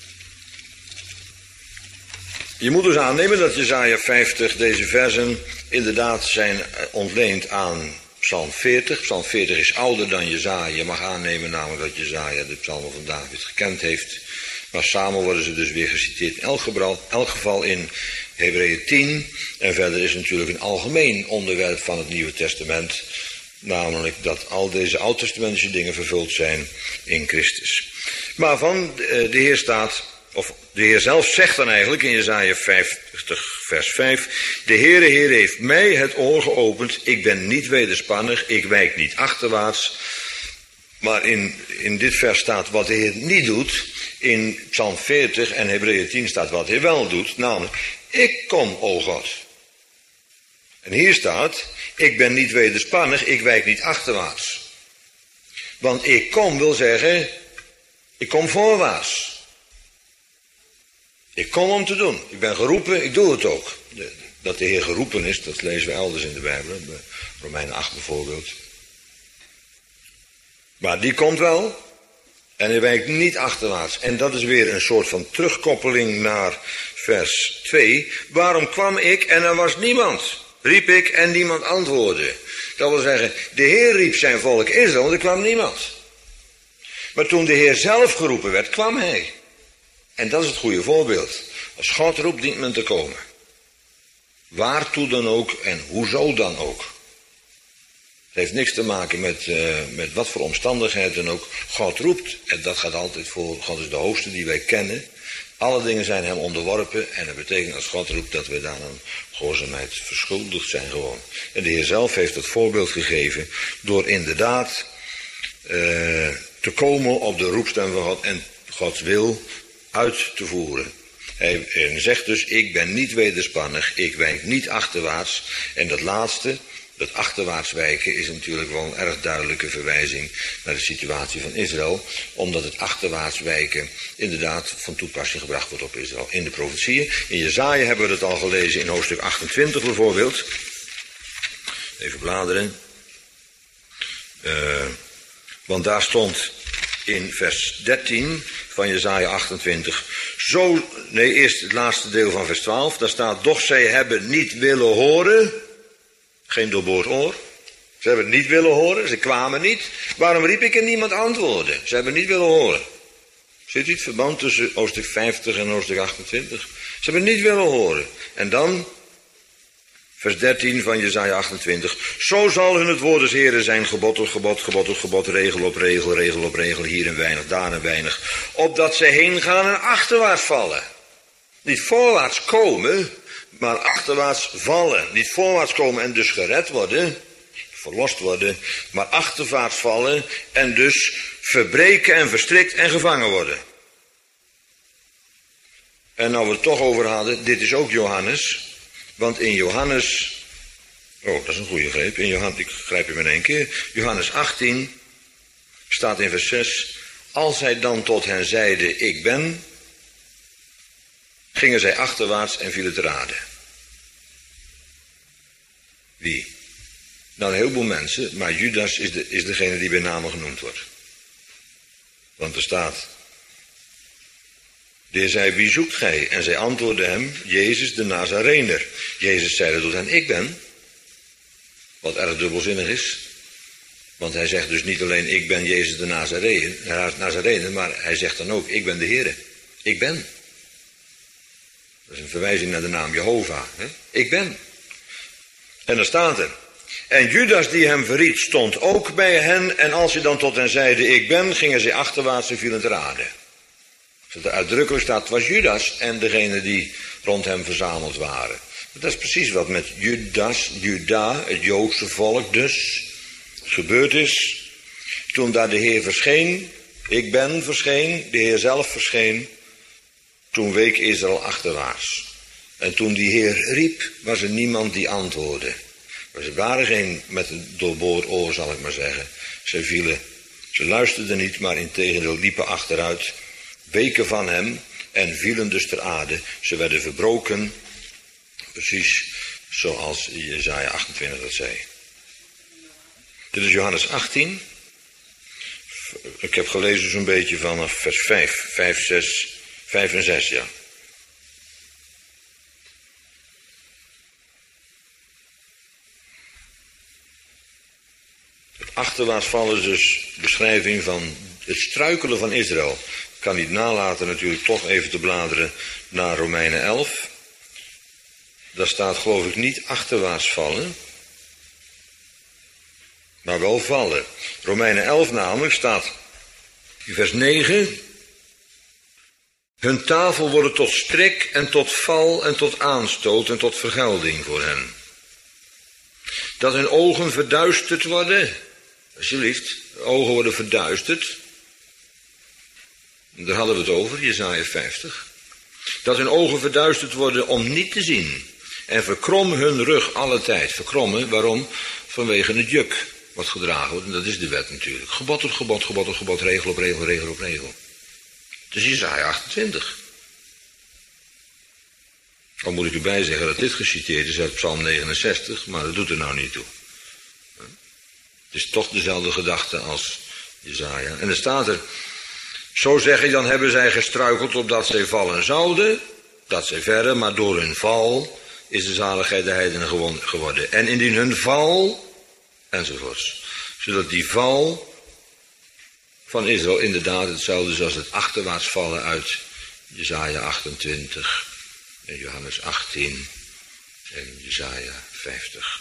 Je moet dus aannemen dat Jesaja vijftig, deze versen, inderdaad zijn ontleend aan psalm veertig. Psalm veertig is ouder dan Jesaja. Je mag aannemen namelijk dat Jesaja de psalmen van David gekend heeft. Maar samen worden ze dus weer geciteerd in elk geval, elk geval in Hebreeën tien. En verder is natuurlijk een algemeen onderwerp van het Nieuwe Testament. Namelijk dat al deze oud-testamentische dingen vervuld zijn in Christus. Maar van de Heer staat, of de Heer zelf zegt dan eigenlijk in Jesaja vijftig vers vijf. De Heere Heer heeft mij het oor geopend. Ik ben niet wederspannig. Ik wijk niet achterwaarts. Maar in, in dit vers staat wat de Heer niet doet. In psalm veertig en Hebreeën tien staat wat hij wel doet. Namelijk, ik kom, o God. En hier staat, ik ben niet wederspannig, ik wijk niet achterwaarts. Want ik kom wil zeggen, ik kom voorwaarts. Ik kom om te doen. Ik ben geroepen, ik doe het ook. De, dat de Heer geroepen is, dat lezen we elders in de Bijbel, bij Romeinen acht bijvoorbeeld. Maar die komt wel en hij wijkt niet achterwaarts. En dat is weer een soort van terugkoppeling naar vers twee. Waarom kwam ik en er was niemand? Riep ik en niemand antwoordde. Dat wil zeggen, de Heer riep zijn volk Israël, want er kwam niemand. Maar toen de Heer zelf geroepen werd, kwam hij. En dat is het goede voorbeeld. Als God roept, dient men te komen. Waartoe dan ook en hoezo dan ook. Het heeft niks te maken met, uh, met wat voor omstandigheden ook. God roept, en dat gaat altijd voor, God is de hoogste die wij kennen. Alle dingen zijn hem onderworpen en dat betekent als God roept dat we daar aan gehoorzaamheid verschuldigd zijn gewoon. En de Heer zelf heeft het voorbeeld gegeven door inderdaad uh, te komen op de roepstem van God en Gods wil uit te voeren. Hij zegt dus, ik ben niet wederspannig, ik wijk niet achterwaarts. En dat laatste, dat achterwaarts wijken, is natuurlijk wel een erg duidelijke verwijzing naar de situatie van Israël. Omdat het achterwaarts wijken inderdaad van toepassing gebracht wordt op Israël. In de profetieën, in Jesaja hebben we het al gelezen in hoofdstuk achtentwintig bijvoorbeeld. Even bladeren. Uh, want daar stond in vers dertien van Jesaja achtentwintig... Zo, nee, eerst het laatste deel van vers twaalf. Daar staat, doch zij hebben niet willen horen. Geen doorboord oor. Ze hebben niet willen horen, ze kwamen niet. Waarom riep ik en niemand antwoordde? Ze hebben niet willen horen. Ziet u het verband tussen hoofdstuk vijftig en hoofdstuk achtentwintig? Ze hebben niet willen horen. En dan, vers dertien van Jesaja achtentwintig. Zo zal hun het woord des Heren zijn, gebod op gebod, gebod op gebod, regel op regel, regel op regel, hier een weinig, daar een weinig. Opdat zij heen gaan en achterwaarts vallen. Niet voorwaarts komen, maar achterwaarts vallen. Niet voorwaarts komen en dus gered worden, verlost worden, maar achterwaarts vallen en dus verbreken en verstrikt en gevangen worden. En nou we het toch over hadden, dit is ook Johannes. Want in Johannes, oh dat is een goede greep, in Johannes, ik grijp hem in één keer. Johannes achttien staat in vers zes. Als hij dan tot hen zeide, ik ben, gingen zij achterwaarts en vielen te raden. Wie? Nou een heleboel mensen, maar Judas is, de, is degene die bij name genoemd wordt. Want er staat, de Heer zei, wie zoekt gij? En zij antwoordden hem, Jezus de Nazarener. Jezus zeide tot hen, ik ben. Wat erg dubbelzinnig is. Want hij zegt dus niet alleen, ik ben Jezus de Nazarener, maar hij zegt dan ook, ik ben de Heere. Ik ben. Dat is een verwijzing naar de naam Jehovah. Hè? Ik ben. En dan staat er. En Judas die hem verried stond ook bij hen. En als hij dan tot hen zeide, ik ben, gingen zij achterwaarts en vielen te raden. Zodat er uitdrukkelijk staat, het was Judas en degene die rond hem verzameld waren. Dat is precies wat met Judas, Juda, het Joodse volk dus, gebeurd is. Toen daar de Heer verscheen, ik ben verscheen, de Heer zelf verscheen, toen week Israël achterwaarts. En toen die Heer riep, was er niemand die antwoordde. Maar ze waren geen met een doorboord oor, zal ik maar zeggen. Ze vielen, ze luisterden niet, maar integendeel liepen achteruit, weken van hem en vielen dus ter aarde. Ze werden verbroken, precies zoals Jesaja achtentwintig dat zei. Dit is Johannes achttien. Ik heb gelezen zo'n beetje vanaf vers vijf, vijf, zes, vijf en zes, ja. Het achterwaarts vallen is dus beschrijving van het struikelen van Israël. Ik kan niet nalaten natuurlijk toch even te bladeren naar Romeinen elf. Daar staat geloof ik niet achterwaarts vallen, maar wel vallen. Romeinen elf namelijk staat in vers negen. Hun tafel worden tot strik en tot val en tot aanstoot en tot vergelding voor hen. Dat hun ogen verduisterd worden. Alsjeblieft, de ogen worden verduisterd. Daar hadden we het over, Jesaja vijftig. Dat hun ogen verduisterd worden om niet te zien. En verkrom hun rug alle tijd. Verkrommen, waarom? Vanwege het juk wat gedragen wordt. En dat is de wet natuurlijk. Gebod op gebod, gebod op gebod, regel op regel, regel op regel. Het is Jesaja achtentwintig. Al moet ik erbij zeggen dat dit geciteerd is uit Psalm negenenzestig, maar dat doet er nou niet toe. Het is toch dezelfde gedachte als Jesaja. En er staat er, zo zeg ik, dan hebben zij gestruikeld opdat zij vallen zouden, dat zij verre, maar door hun val is de zaligheid de heidenen geworden. En indien hun val, enzovoorts. Zodat die val van Israël inderdaad hetzelfde is als het achterwaarts vallen uit Jesaja achtentwintig en Johannes achttien en Jesaja vijftig.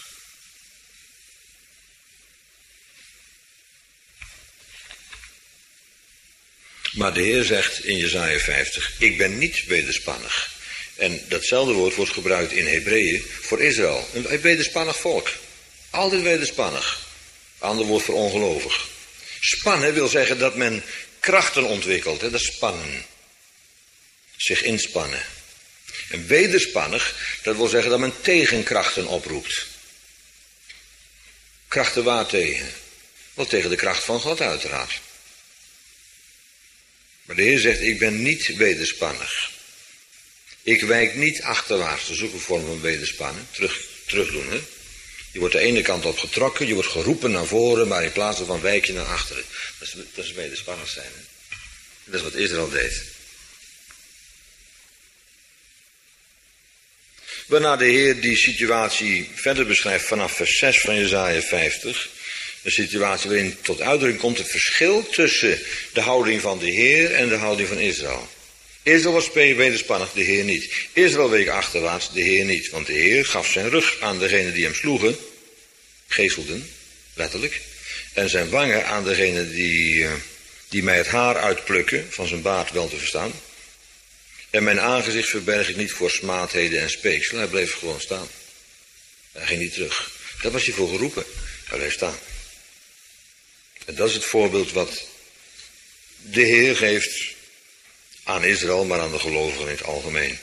Maar de Heer zegt in Jesaja vijftig, ik ben niet wederspannig. En datzelfde woord wordt gebruikt in Hebreeën voor Israël. Een wederspannig volk. Altijd wederspannig. Ander woord voor ongelovig. Spannen wil zeggen dat men krachten ontwikkelt. Hè? Dat is spannen. Zich inspannen. En wederspannig, dat wil zeggen dat men tegenkrachten oproept. Krachten waar tegen? Wel tegen de kracht van God uiteraard. Maar de Heer zegt, ik ben niet wederspannig. Ik wijk niet achterwaarts. Dat is ook een vorm van wederspannen. Terug, terugdoen, hè. Je wordt de ene kant op getrokken, je wordt geroepen naar voren, maar in plaats daarvan wijk je naar achteren. Dat is, dat is wederspannig zijn, hè. Dat is wat Israël deed. Waarna de Heer die situatie verder beschrijft vanaf vers zes van Jesaja vijftig. Een situatie waarin tot uitdrukking komt het verschil tussen de houding van de Heer en de houding van Israël. Israël was wederspannig, de Heer niet. Israël week achterwaarts, de Heer niet. Want de Heer gaf zijn rug aan degenen die hem sloegen, geeselden, letterlijk. En zijn wangen aan degenen die, die mij het haar uitplukken, van zijn baard wel te verstaan. En mijn aangezicht verberg ik niet voor smaadheden en speeksel. Hij bleef gewoon staan. Hij ging niet terug. Daar was hij voor geroepen. Hij bleef staan. En dat is het voorbeeld wat de Heer geeft aan Israël, maar aan de gelovigen in het algemeen.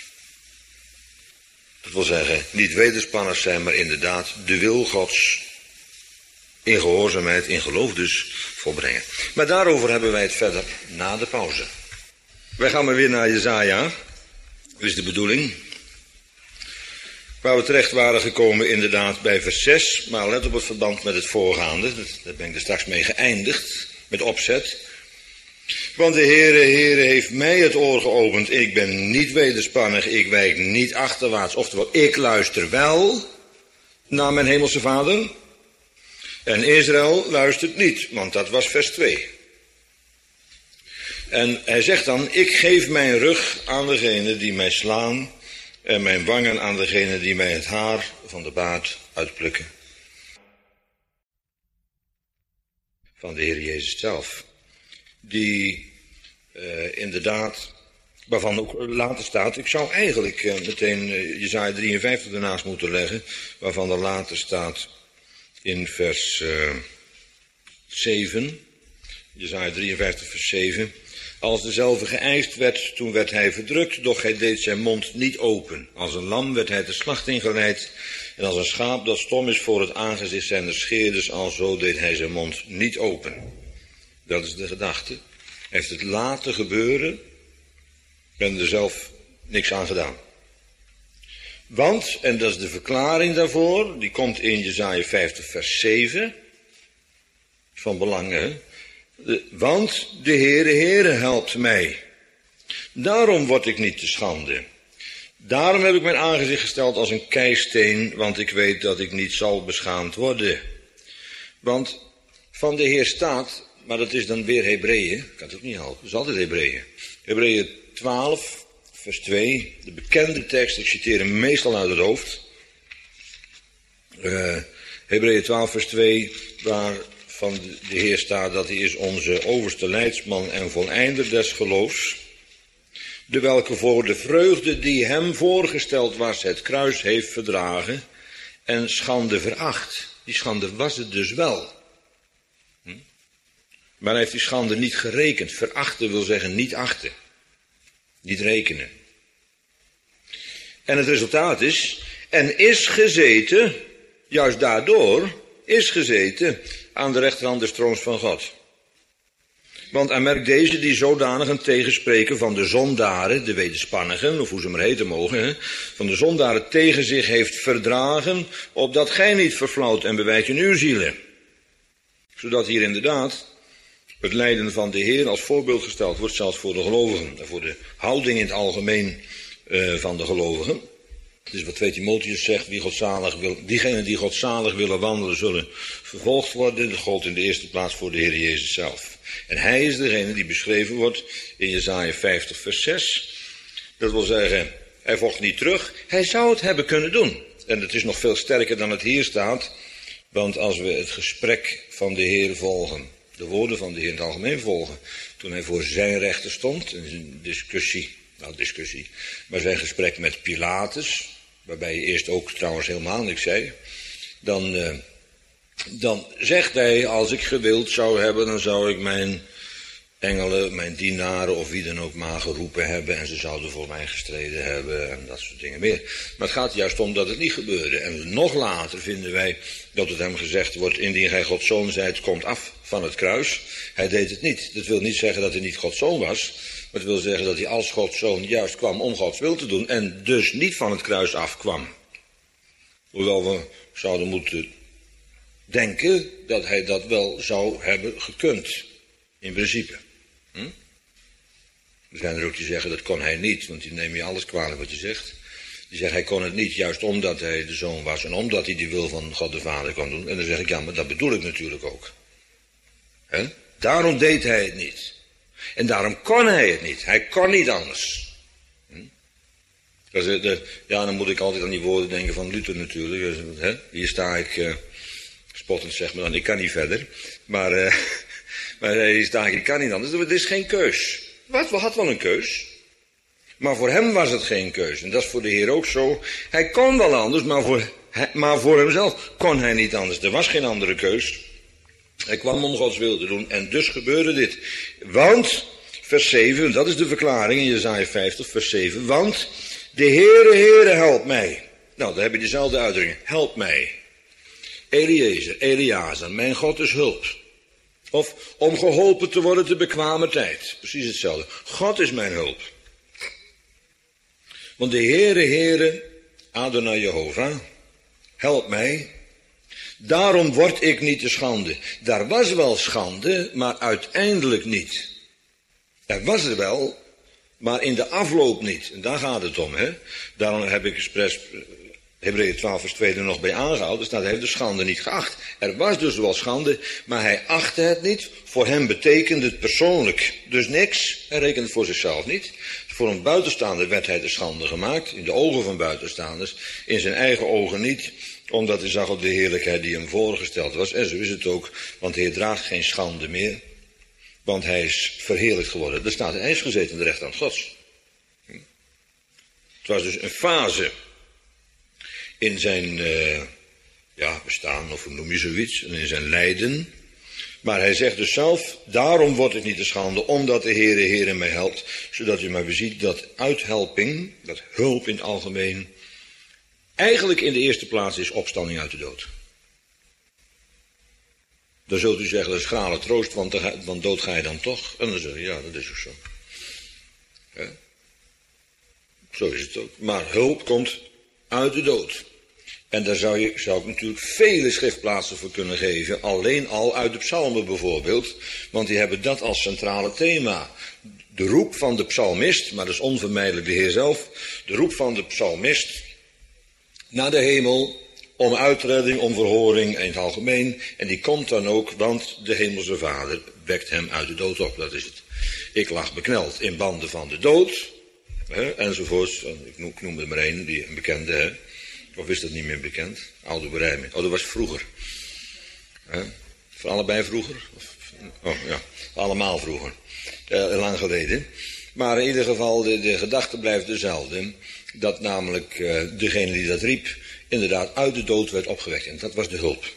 Dat wil zeggen, niet wederspanners zijn, maar inderdaad de wil Gods in gehoorzaamheid, in geloof dus, volbrengen. Maar daarover hebben wij het verder na de pauze. Wij gaan maar weer naar Jesaja. Dat is de bedoeling. Waar we terecht waren gekomen inderdaad bij vers zes, maar let op het verband met het voorgaande. Daar ben ik er straks mee geëindigd, met opzet. Want de Heere, Heere heeft mij het oor geopend. Ik ben niet wederspannig, ik wijk niet achterwaarts. Oftewel, ik luister wel naar mijn hemelse Vader. En Israël luistert niet, want dat was vers twee. En hij zegt dan, ik geef mijn rug aan degenen die mij slaan en mijn wangen aan degenen die mij het haar van de baard uitplukken. Van de Heer Jezus zelf. Die uh, inderdaad, waarvan ook later staat, ik zou eigenlijk uh, meteen uh, Jesaja drieënvijftig ernaast moeten leggen, waarvan er later staat in vers uh, zeven, Jesaja drieënvijftig vers zeven, als dezelfde geëist werd, toen werd hij verdrukt, doch hij deed zijn mond niet open. Als een lam werd hij te slachting geleid, en als een schaap dat stom is voor het aangezicht zijner scheerders, alzo deed hij zijn mond niet open. Dat is de gedachte. Hij heeft het laten gebeuren, ben er zelf niks aan gedaan. Want, en dat is de verklaring daarvoor, die komt in Jesaja vijftig vers zeven, van belang, hè? Want de Heere, Heere helpt mij. Daarom word ik niet te schande. Daarom heb ik mijn aangezicht gesteld als een keisteen, want ik weet dat ik niet zal beschaamd worden. Want van de Heer staat, maar dat is dan weer Hebreeën, ik kan het ook niet helpen, dat is altijd Hebreeën. Hebreeën twaalf, vers twee, de bekende tekst, ik citeer hem meestal uit het hoofd. Uh, Hebreeën twaalf, vers twee, waar van de Heer staat dat hij is onze overste leidsman en voleinder des geloofs, de welke voor de vreugde die hem voorgesteld was het kruis heeft verdragen en schande veracht. Die schande was het dus wel. Hm? Maar hij heeft die schande niet gerekend. Verachten wil zeggen niet achten. Niet rekenen. En het resultaat is, en is gezeten, juist daardoor, is gezeten aan de rechterhand des troons van God. Want aanmerk deze die zodanigen tegenspreken van de zondaren, de wederspannigen, of hoe ze maar heten mogen, hè, van de zondaren tegen zich heeft verdragen, opdat gij niet verflauwt en bewijkt in uw zielen. Zodat hier inderdaad het lijden van de Heer als voorbeeld gesteld wordt, zelfs voor de gelovigen, en voor de houding in het algemeen uh, van de gelovigen. Het is wat twee Timotheus zegt, wie godzalig wil, diegenen die godzalig willen wandelen zullen vervolgd worden. Dat geldt in de eerste plaats voor de Heer Jezus zelf. En hij is degene die beschreven wordt in Jesaja vijftig vers zes. Dat wil zeggen, hij vocht niet terug. Hij zou het hebben kunnen doen. En het is nog veel sterker dan het hier staat. Want als we het gesprek van de Heer volgen, de woorden van de Heer in het algemeen volgen, toen hij voor zijn rechter stond, in zijn discussie, nou discussie, maar zijn gesprek met Pilatus, waarbij hij eerst ook trouwens helemaal niks zei, dan, uh, dan zegt hij, als ik gewild zou hebben, dan zou ik mijn engelen, mijn dienaren of wie dan ook maar geroepen hebben en ze zouden voor mij gestreden hebben en dat soort dingen meer. Maar het gaat juist om dat het niet gebeurde. En nog later vinden wij dat het hem gezegd wordt, indien gij Gods zoon zijt, komt af van het kruis. Hij deed het niet. Dat wil niet zeggen dat hij niet Gods zoon was, maar het wil zeggen dat hij als Gods zoon juist kwam om Gods wil te doen en dus niet van het kruis afkwam. Hoewel we zouden moeten denken dat hij dat wel zou hebben gekund, in principe. Hm? Er zijn er ook die zeggen dat kon hij niet, want die nemen je alles kwalijk wat je zegt. Die zeggen hij kon het niet, juist omdat hij de zoon was en omdat hij die wil van God de Vader kon doen. En dan zeg ik ja, maar dat bedoel ik natuurlijk ook. He? Daarom deed hij het niet. En daarom kon hij het niet. Hij kon niet anders. Hm? De, de, ja, dan moet ik altijd aan die woorden denken van Luther natuurlijk. He? Hier sta ik, uh, spottend zeg maar dan, ik kan niet verder. Maar... Uh, Maar hij is daar, ik kan niet anders. Het is geen keus. Wat? We hadden wel een keus. Maar voor hem was het geen keus. En dat is voor de Heer ook zo. Hij kon wel anders, maar voor, maar voor hemzelf kon hij niet anders. Er was geen andere keus. Hij kwam om Gods wil te doen. En dus gebeurde dit. Want, vers zeven, dat is de verklaring in Jesaja vijftig, vers zeven. Want de Heere, Heere, help mij. Nou, dan heb je dezelfde uitdrukking. Help mij. Eliezer, Eleazar, mijn God is hulp. Of om geholpen te worden te bekwamer tijd. Precies hetzelfde. God is mijn hulp. Want de Heere, Heere, Adonai Jehovah, help mij. Daarom word ik niet te schande. Daar was wel schande, maar uiteindelijk niet. Er was er wel, maar in de afloop niet. En daar gaat het om, hè. Daarom heb ik expres Hebreeën twaalf vers twee er nog bij aangehaald. Dus hij heeft de schande niet geacht. Er was dus wel schande, maar hij achtte het niet. Voor hem betekende het persoonlijk dus niks. Hij rekende het voor zichzelf niet. Voor een buitenstaander werd hij de schande gemaakt. In de ogen van buitenstaanders. In zijn eigen ogen niet. Omdat hij zag op de heerlijkheid die hem voorgesteld was. En zo is het ook. Want de Heer draagt geen schande meer. Want hij is verheerlijkt geworden. Er staat, hij is gezeten in de rechterhand Gods. Het was dus een fase in zijn uh, ja, bestaan, of hoe noem je zoiets, en in zijn lijden. Maar hij zegt dus zelf, daarom wordt het niet te schande, omdat de Heere, Heere mij helpt, zodat u maar beziet dat uithelping, dat hulp in het algemeen, eigenlijk in de eerste plaats is opstanding uit de dood. Dan zult u zeggen, dat is schrale troost, want, de, want dood ga je dan toch. En dan zeg je, ja, dat is ook zo. Ja. Zo is het ook. Maar hulp komt uit de dood. En daar zou, je, zou ik natuurlijk vele schriftplaatsen voor kunnen geven. Alleen al uit de psalmen bijvoorbeeld. Want die hebben dat als centrale thema. De roep van de psalmist, maar dat is onvermijdelijk de Heer zelf. De roep van de psalmist naar de hemel. Om uitredding, om verhoring in het algemeen. En die komt dan ook, want de hemelse Vader wekt hem uit de dood op. Dat is het. Ik lag bekneld in banden van de dood. Hè, enzovoorts. Ik noem, ik noem er maar één, die een bekende. Hè. Of is dat niet meer bekend? Oude Berijming. Oh, dat was vroeger. Hè? Voor allebei vroeger? Of, oh ja, allemaal vroeger. Eh, lang geleden. Maar in ieder geval, de, de gedachte blijft dezelfde. Dat namelijk uh, degene die dat riep, inderdaad uit de dood werd opgewekt. En dat was de hulp.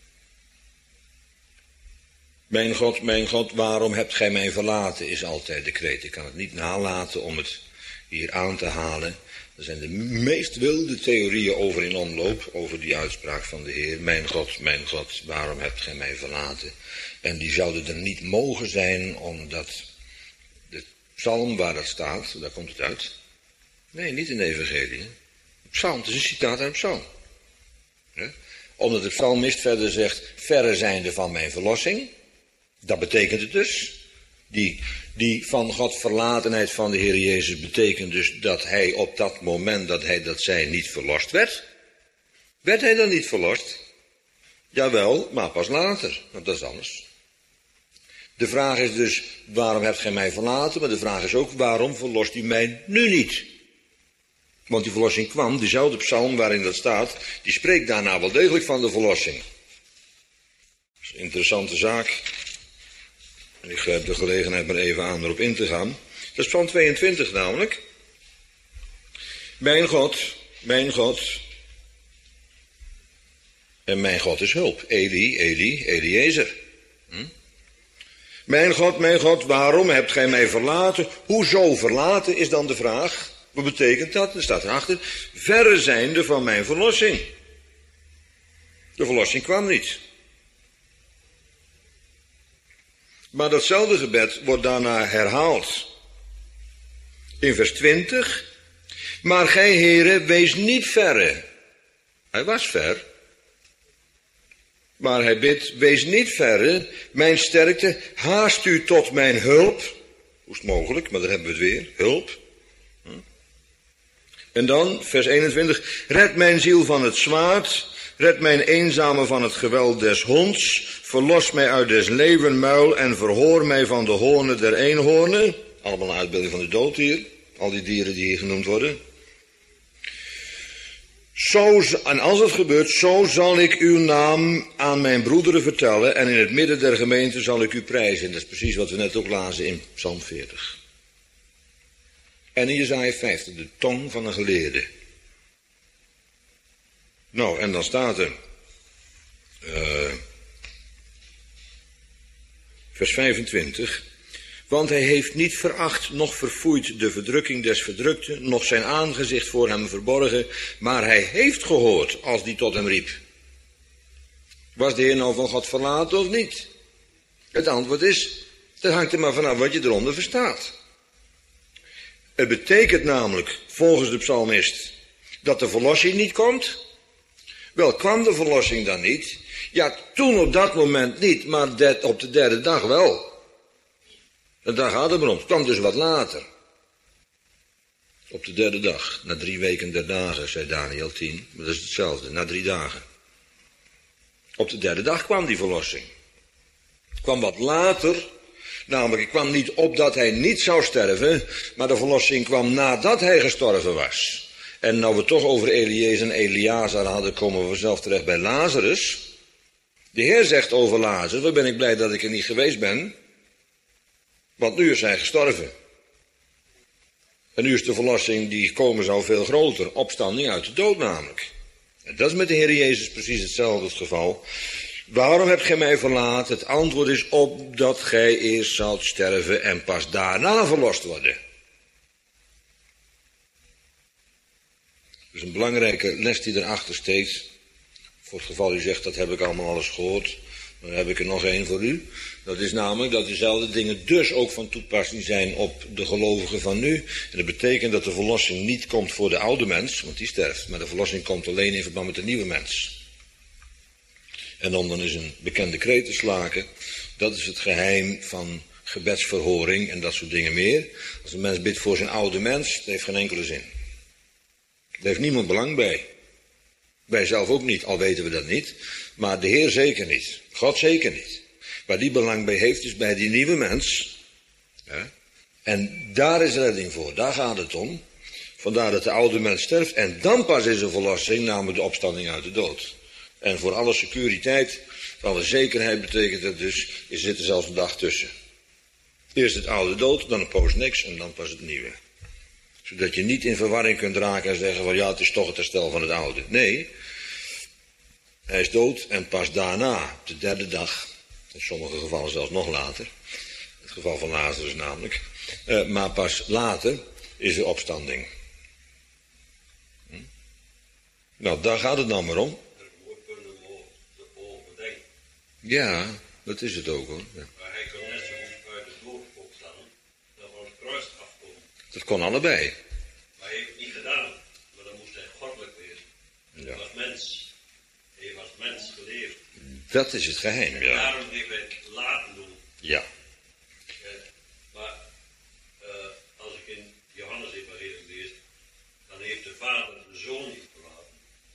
Mijn God, mijn God, waarom hebt gij mij verlaten, is altijd de kreet. Ik kan het niet nalaten om het hier aan te halen. Er zijn de meest wilde theorieën over in omloop, over die uitspraak van de Heer. Mijn God, mijn God, waarom hebt gij mij verlaten? En die zouden er niet mogen zijn, omdat de psalm waar dat staat, daar komt het uit. Nee, niet in de evangelie. Hè? Psalm, het is een citaat uit een psalm. Ja? Omdat de psalmist verder zegt, verre zijnde van mijn verlossing. Dat betekent het dus. Die, die van God verlatenheid van de Heer Jezus betekent dus dat hij op dat moment dat hij dat zei niet verlost werd. Werd hij dan niet verlost? Jawel, maar pas later, want dat is anders. De vraag is dus, waarom hebt gij mij verlaten? Maar de vraag is ook, waarom verlost u mij nu niet? Want die verlossing kwam, diezelfde psalm waarin dat staat, die spreekt daarna wel degelijk van de verlossing. Dat is een interessante zaak. Ik grijp de gelegenheid maar even aan erop in te gaan. Dat is psalm tweeëntwintig namelijk. Mijn God, mijn God. En mijn God is hulp. Eli, Eli, Eliezer. Hm? Mijn God, mijn God, waarom hebt gij mij verlaten? Hoezo verlaten is dan de vraag. Wat betekent dat? Er staat erachter, verre zijnde van mijn verlossing. De verlossing kwam niet. Maar datzelfde gebed wordt daarna herhaald. In vers twintig. Maar gij, Heere, wees niet verre. Hij was ver. Maar hij bidt, wees niet verre. Mijn sterkte, haast u tot mijn hulp. Hoe is het mogelijk? Maar daar hebben we het weer. Hulp. En dan, vers eenentwintig. Red mijn ziel van het zwaard. Red mijn eenzame van het geweld des honds. Verlos mij uit des leeuwenmuil en verhoor mij van de hoornen der eenhoornen. Allemaal een uitbeelding van de dood hier. Al die dieren die hier genoemd worden. Zo, en als het gebeurt, zo zal ik uw naam aan mijn broederen vertellen en in het midden der gemeente zal ik u prijzen. Dat is precies wat we net ook lazen in Psalm veertig. En in Jesaja vijftig, de tong van een geleerde. Nou, en dan staat er, uh, vers vijfentwintig, want hij heeft niet veracht, noch verfoeid de verdrukking des verdrukten, noch zijn aangezicht voor hem verborgen, maar hij heeft gehoord als die tot hem riep. Was de Heer nou van God verlaten of niet? Het antwoord is, dat hangt er maar vanaf wat je eronder verstaat. Het betekent namelijk, volgens de psalmist, dat de verlossing niet komt. Wel, kwam de verlossing dan niet? Ja, toen op dat moment niet, maar dat op de derde dag wel. En daar gaat het maar om. Het kwam dus wat later. Op de derde dag, na drie weken der dagen, zei Daniel tien, maar dat is hetzelfde, na drie dagen. Op de derde dag kwam die verlossing. Het kwam wat later, namelijk het kwam niet opdat hij niet zou sterven, maar de verlossing kwam nadat hij gestorven was. En nou we toch over Eliezer en Eleazar hadden, komen we vanzelf terecht bij Lazarus. De Heer zegt over Lazarus, waar ben ik blij dat ik er niet geweest ben, want nu is hij gestorven. En nu is de verlossing die komen zou veel groter, opstanding uit de dood namelijk. En dat is met de Heer Jezus precies hetzelfde het geval. Waarom hebt gij mij verlaten? Het antwoord is opdat gij eerst zoudt sterven en pas daarna verlost worden. Dus een belangrijke les die erachter steekt. Voor het geval u zegt, dat heb ik allemaal alles gehoord. Dan heb ik er nog één voor u. Dat is namelijk dat dezelfde dingen dus ook van toepassing zijn op de gelovigen van nu. En dat betekent dat de verlossing niet komt voor de oude mens, want die sterft. Maar de verlossing komt alleen in verband met de nieuwe mens. En om dan is een bekende kreet te slaken. Dat is het geheim van gebedsverhoring en dat soort dingen meer. Als een mens bidt voor zijn oude mens, dat heeft geen enkele zin. Daar heeft niemand belang bij. Wij zelf ook niet, al weten we dat niet. Maar de Heer zeker niet. God zeker niet. Waar die belang bij heeft, is bij die nieuwe mens. Ja. En daar is redding voor, daar gaat het om. Vandaar dat de oude mens sterft. En dan pas is er verlossing, namelijk de opstanding uit de dood. En voor alle securiteit, voor alle zekerheid betekent dat dus, er zit er zelfs een dag tussen. Eerst het oude dood, dan een poos niks en dan pas het nieuwe. Zodat je niet in verwarring kunt raken en zeggen van ja, het is toch het herstel van het oude. Nee, hij is dood en pas daarna, op de derde dag, in sommige gevallen zelfs nog later, het geval van Lazarus namelijk, uh, maar pas later is er opstanding. Nou, daar gaat het nou maar om. Dat moet kunnen we overdenken. Ja, dat is het ook hoor. Ja. Maar hij kon net zo goed uit de dood opstaan dan van het kruis afkomen. Dat kon allebei. Maar hij heeft het niet gedaan, maar dan moest hij goddelijk wezen. Ja. Hij was mens. Hij was mens geleefd. Dat is het geheim, En ja. daarom heeft hij het laten doen. Ja. Eh, maar uh, als ik in Johannes evangelie lees, dan heeft de vader de zoon niet verlaten.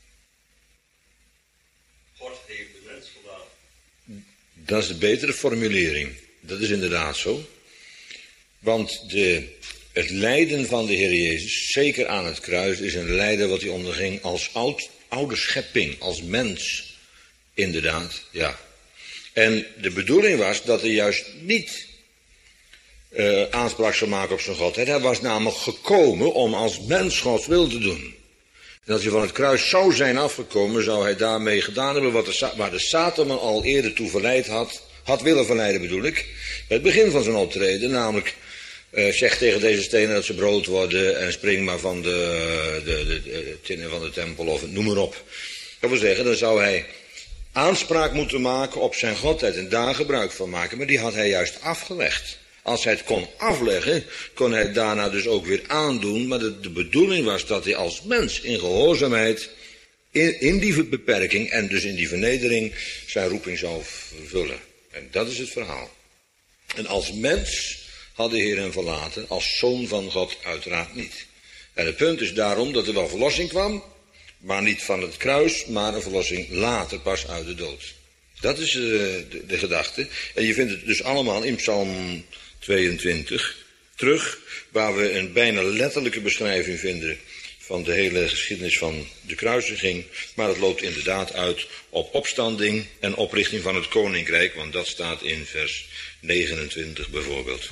God heeft de mens verlaten. Dat is de betere formulering. Dat is inderdaad zo. Want de, het lijden van de Heer Jezus, zeker aan het kruis, is een lijden wat hij onderging als oud, oude schepping, als mens. Inderdaad, ja. En de bedoeling was dat hij juist niet uh, aanspraak zou maken op zijn godheid. Hij was namelijk gekomen om als mens Gods wil te doen. En als hij van het kruis zou zijn afgekomen, zou hij daarmee gedaan hebben wat de, waar de Satan hem al eerder toe verleid had, had willen verleiden bedoel ik, bij het begin van zijn optreden, namelijk uh, zeg tegen deze stenen dat ze brood worden en spring maar van de, de, de, de tinnen van de tempel of noem maar op. Dat wil zeggen, dan zou hij aanspraak moeten maken op zijn godheid en daar gebruik van maken, maar die had hij juist afgelegd. Als hij het kon afleggen, kon hij het daarna dus ook weer aandoen, maar de, de bedoeling was dat hij als mens in gehoorzaamheid, in, in die beperking en dus in die vernedering zijn roeping zou vervullen. En dat is het verhaal. En als mens had de Heer hem verlaten, als zoon van God uiteraard niet. En het punt is daarom dat er wel verlossing kwam, maar niet van het kruis, maar een verlossing later pas uit de dood. Dat is uh, de, de gedachte. En je vindt het dus allemaal in Psalm tweeëntwintig terug, waar we een bijna letterlijke beschrijving vinden van de hele geschiedenis van de kruisiging. Maar het loopt inderdaad uit op opstanding en oprichting van het koninkrijk, want dat staat in vers negenentwintig bijvoorbeeld.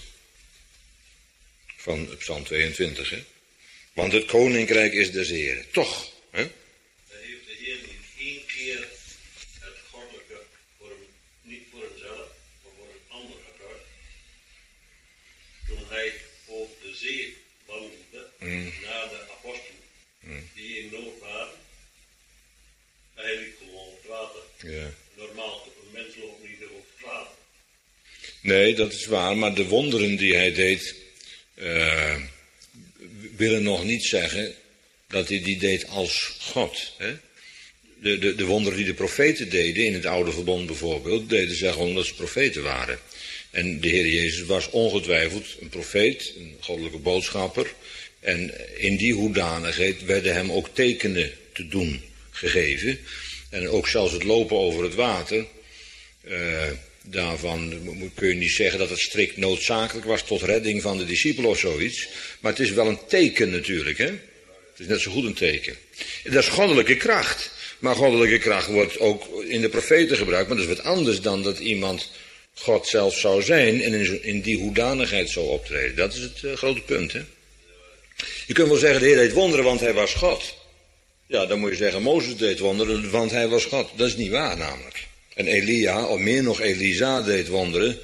Van Psalm tweeëntwintig, hè. Want het koninkrijk is des Heren. Toch, hè. Dan heeft de Heer niet één keer het goddelijke voor hem, niet voor hemzelf, maar voor een ander gebruikt. Toen hij op de zee wandelde, Mm. na de apostelen, Mm. die in nood waren, hij liep gewoon op het water. Ja. Normaal, een mens loopt niet op het water. Nee, dat is waar, maar de wonderen die hij deed, uh, willen nog niet zeggen dat hij die deed als God. Hè? De, de, de wonderen die de profeten deden, in het oude verbond bijvoorbeeld, deden ze gewoon omdat ze profeten waren. En de Heer Jezus was ongetwijfeld een profeet, een goddelijke boodschapper. En in die hoedanigheid werden hem ook tekenen te doen gegeven. En ook zelfs het lopen over het water, uh, daarvan kun je niet zeggen dat het strikt noodzakelijk was tot redding van de discipelen of zoiets. Maar het is wel een teken natuurlijk, hè. Het is net zo goed een teken. En dat is goddelijke kracht. Maar goddelijke kracht wordt ook in de profeten gebruikt, maar dat is wat anders dan dat iemand God zelf zou zijn en in, in die hoedanigheid zou optreden. Dat is het uh, grote punt, hè. Je kunt wel zeggen, de Heer deed wonderen, want hij was God. Ja, dan moet je zeggen, Mozes deed wonderen, want hij was God. Dat is niet waar namelijk. En Elia, of meer nog Elisa, deed wonderen.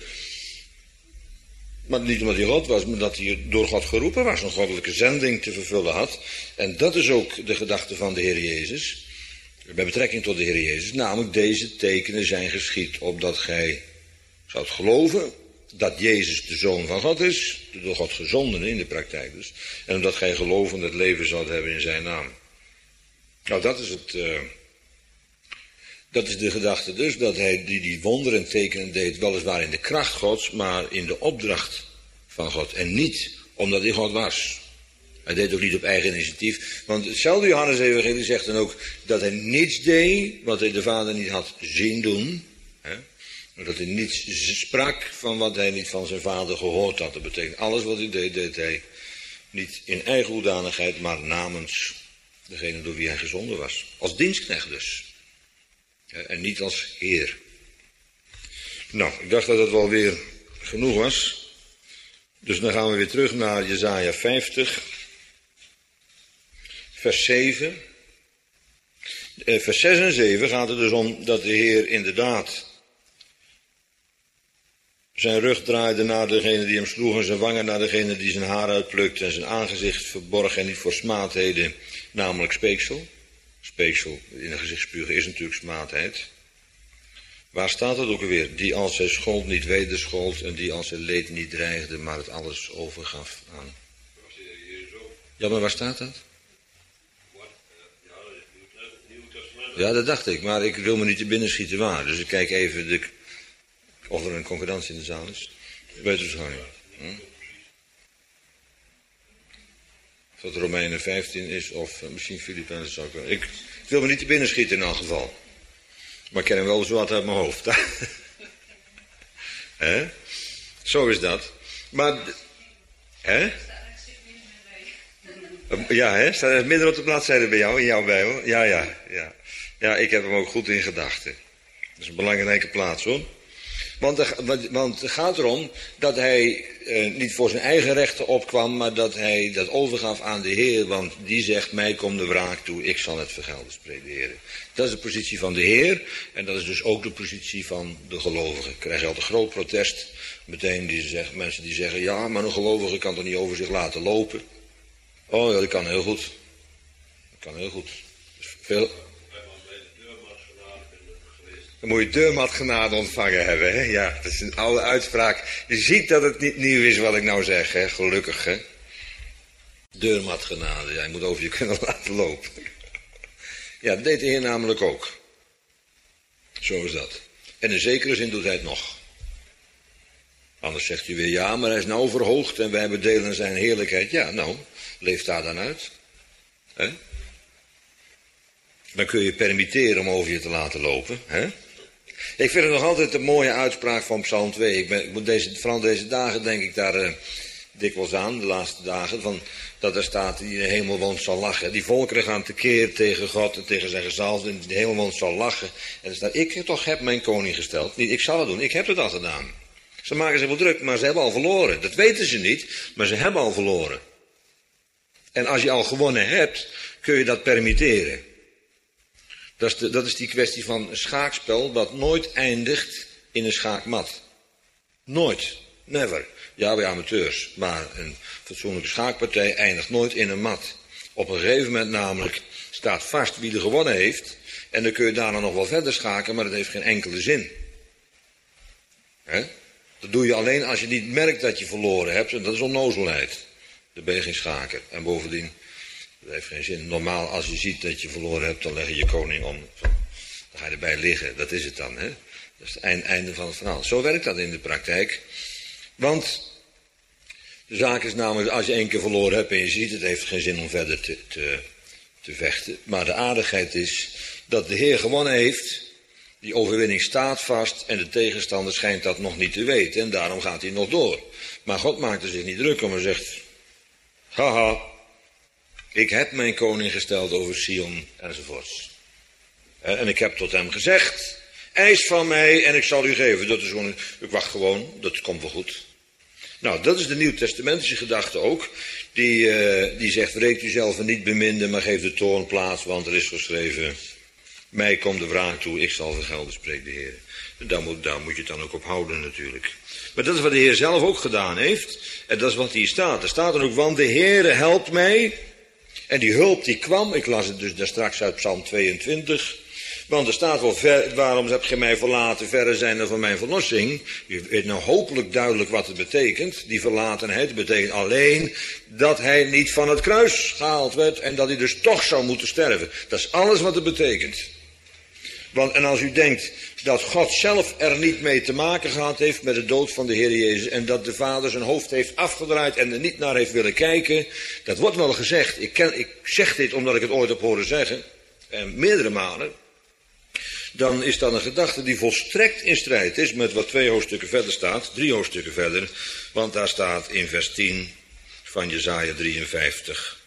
Maar niet omdat hij God was, maar dat hij door God geroepen was, een goddelijke zending te vervullen had. En dat is ook de gedachte van de Heer Jezus, bij betrekking tot de Heer Jezus. Namelijk, deze tekenen zijn geschied, opdat gij zoudt geloven dat Jezus de Zoon van God is, de door God gezonden in de praktijk dus. En omdat gij gelovend het leven zoudt hebben in zijn naam. Nou, dat is het... Uh, Dat is de gedachte dus, dat hij die, die wonderen en tekenen deed, weliswaar in de kracht Gods, maar in de opdracht van God. En niet omdat hij God was. Hij deed ook niet op eigen initiatief. Want hetzelfde Johannes evangelie zegt dan ook dat hij niets deed wat hij de Vader niet had zien doen. Hè? Dat hij niets sprak van wat hij niet van zijn Vader gehoord had. Dat betekent alles wat hij deed, deed hij niet in eigen hoedanigheid, maar namens degene door wie hij gezonden was. Als dienstknecht dus. En niet als Heer. Nou, ik dacht dat het wel weer genoeg was. Dus dan gaan we weer terug naar Jesaja vijftig. Vers zeven. Eh, vers zes en zeven gaat het dus om dat de Heer inderdaad zijn rug draaide naar degene die hem sloeg en zijn wangen naar degene die zijn haar uitplukte en zijn aangezicht verborg en niet voor smaadheden, namelijk speeksel. Speeksel in een gezicht spugen is natuurlijk smaadheid. Waar staat het ook alweer? Die als hij schold niet wederschold en die als hij leed niet dreigde, maar het alles overgaf aan. Ja, maar waar staat dat? Ja, dat dacht ik, maar ik wil me niet te binnen schieten waar. Dus ik kijk even de, of er een concordantie in de zaal is. Ik weet het gewoon niet. Hm? Of dat Romeinen vijftien is, of uh, misschien Filippenzen zou kunnen. Ik, ik wil me niet te binnen schieten in elk geval. Maar ik ken hem wel zo wat uit mijn hoofd. Hè? Zo is dat. Maar, hè? Ja, hè? Staat er midden op de bladzijde bij jou, in jouw bijbel? Ja, ja, ja. Ja, ik heb hem ook goed in gedachten. Dat is een belangrijke plaats, hoor. Want er, want het gaat erom dat hij eh, niet voor zijn eigen rechten opkwam, maar dat hij dat overgaf aan de Heer, want die zegt, mij komt de wraak toe, ik zal het vergelden, spreekt de Heer. Dat is de positie van de Heer en dat is dus ook de positie van de gelovigen. Ik krijg altijd groot protest, meteen die zegt, mensen die zeggen, ja, maar een gelovige kan toch niet over zich laten lopen? Oh ja, dat kan heel goed. Dat kan heel goed. Dus veel... Dan moet je deurmatgenade ontvangen hebben, hè? Ja, dat is een oude uitspraak. Je ziet dat het niet nieuw is wat ik nou zeg, hè? Gelukkig, hè? Deurmatgenade, ja, je moet over je kunnen laten lopen. Ja, dat deed de Heer namelijk ook. Zo is dat. En in zekere zin doet hij het nog. Anders zegt hij weer, ja, maar hij is nou verhoogd en wij hebben deel in zijn heerlijkheid. Ja, nou, leef daar dan uit. Hè? Dan kun je permitteren om over je te laten lopen, hè? Ik vind het nog altijd een mooie uitspraak van Psalm twee. Ik ben, ik moet deze, vooral deze dagen denk ik daar uh, dikwijls aan, de laatste dagen, van, dat er staat, die in de hemel woont zal lachen. Die volkeren gaan tekeer tegen God en tegen zijn gezalfde, en de hemel woont zal lachen. En er staat, ik toch heb mijn koning gesteld. Niet, ik zal het doen, ik heb het al gedaan. Ze maken zich wel druk, maar ze hebben al verloren. Dat weten ze niet, maar ze hebben al verloren. En als je al gewonnen hebt, kun je dat permitteren. Dat is, de, dat is die kwestie van een schaakspel dat nooit eindigt in een schaakmat. Nooit. Never. Ja, bij amateurs. Maar een fatsoenlijke schaakpartij eindigt nooit in een mat. Op een gegeven moment namelijk staat vast wie er gewonnen heeft. En dan kun je daarna nog wel verder schaken, maar dat heeft geen enkele zin. He? Dat doe je alleen als je niet merkt dat je verloren hebt. En dat is onnozelheid. Dan ben je geen schaker. En bovendien... Dat heeft geen zin. Normaal, als je ziet dat je verloren hebt, dan leg je je koning om. Dan ga je erbij liggen. Dat is het dan, hè. Dat is het eind, einde van het verhaal. Zo werkt dat in de praktijk. Want de zaak is namelijk, als je één keer verloren hebt en je ziet het, heeft geen zin om verder te, te, te vechten. Maar de aardigheid is dat de Heer gewonnen heeft. Die overwinning staat vast en de tegenstander schijnt dat nog niet te weten. En daarom gaat hij nog door. Maar God maakt er zich niet druk om en zegt, haha. Ik heb mijn koning gesteld over Sion enzovoorts. En ik heb tot hem gezegd, eis van mij en ik zal u geven. Dat is gewoon, ik wacht gewoon, dat komt wel goed. Nou, dat is de Nieuwtestamentische gedachte ook. Die, uh, die zegt, wreekt u zelf niet beminden, maar geef de toorn plaats, want er is geschreven, mij komt de wraak toe, ik zal vergelden, spreekt de Heer. En daar moet, daar moet je het dan ook op houden natuurlijk. Maar dat is wat de Heer zelf ook gedaan heeft. En dat is wat hier staat. Er staat er ook, want de Heere helpt mij. En die hulp die kwam, ik las het dus daar straks uit Psalm tweeëntwintig. Want er staat wel, ver, waarom heb je mij verlaten, verre zijn er van mijn verlossing. Je weet nou hopelijk duidelijk wat het betekent. Die verlatenheid betekent alleen dat hij niet van het kruis gehaald werd. En dat hij dus toch zou moeten sterven. Dat is alles wat het betekent. Want, en als u denkt dat God zelf er niet mee te maken gehad heeft met de dood van de Heer Jezus. En dat de Vader zijn hoofd heeft afgedraaid en er niet naar heeft willen kijken. Dat wordt wel gezegd. Ik, ken, ik zeg dit omdat ik het ooit heb horen zeggen. En meerdere malen. Dan is dat een gedachte die volstrekt in strijd is met wat twee hoofdstukken verder staat. Drie hoofdstukken verder. Want daar staat in vers tien van Jesaja drieënvijftig.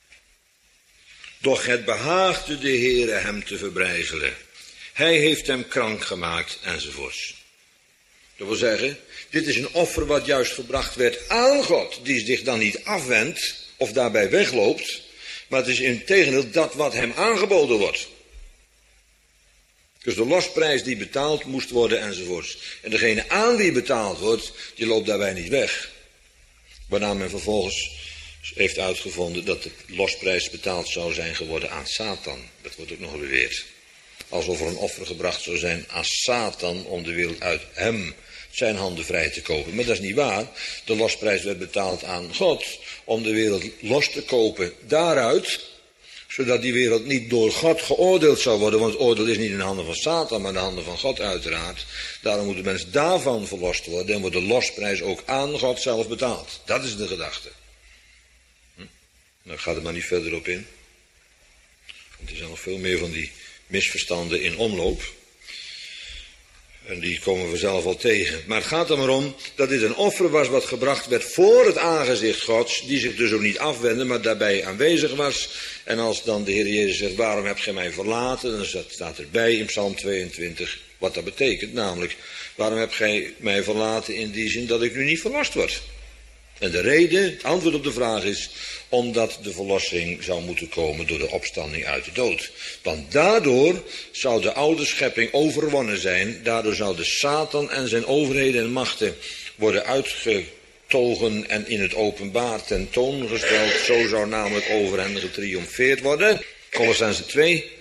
Doch het behaagde de Heere hem te verbrijzelen. Hij heeft hem krank gemaakt, enzovoorts. Dat wil zeggen, dit is een offer wat juist gebracht werd aan God, die zich dan niet afwendt of daarbij wegloopt, maar het is integendeel dat wat hem aangeboden wordt. Dus de losprijs die betaald moest worden, enzovoorts. En degene aan wie betaald wordt, die loopt daarbij niet weg. Waarna men vervolgens heeft uitgevonden dat de losprijs betaald zou zijn geworden aan Satan. Dat wordt ook nog beweerd. Alsof er een offer gebracht zou zijn aan Satan om de wereld uit hem zijn handen vrij te kopen. Maar dat is niet waar. De losprijs werd betaald aan God om de wereld los te kopen daaruit, zodat die wereld niet door God geoordeeld zou worden. Want het oordeel is niet in de handen van Satan, maar in de handen van God uiteraard. Daarom moet de mens daarvan verlost worden en wordt de losprijs ook aan God zelf betaald. Dat is de gedachte. Hm? Nou, ik ga er maar niet verder op in. Want er zijn nog veel meer van die misverstanden in omloop. En die komen we zelf al tegen. Maar het gaat er maar om dat dit een offer was wat gebracht werd voor het aangezicht Gods, die zich dus ook niet afwendde, maar daarbij aanwezig was. En als dan de Heer Jezus zegt, waarom heb gij mij verlaten? Dan staat erbij in Psalm tweeëntwintig wat dat betekent. Namelijk, waarom heb gij mij verlaten in die zin dat ik nu niet verlost word? En de reden, het antwoord op de vraag is, omdat de verlossing zou moeten komen door de opstanding uit de dood. Want daardoor zou de oude schepping overwonnen zijn. Daardoor zou de Satan en zijn overheden en machten worden uitgetogen en in het openbaar tentoongesteld. Zo zou namelijk over hen getriomfeerd worden. Kolossenzen twee.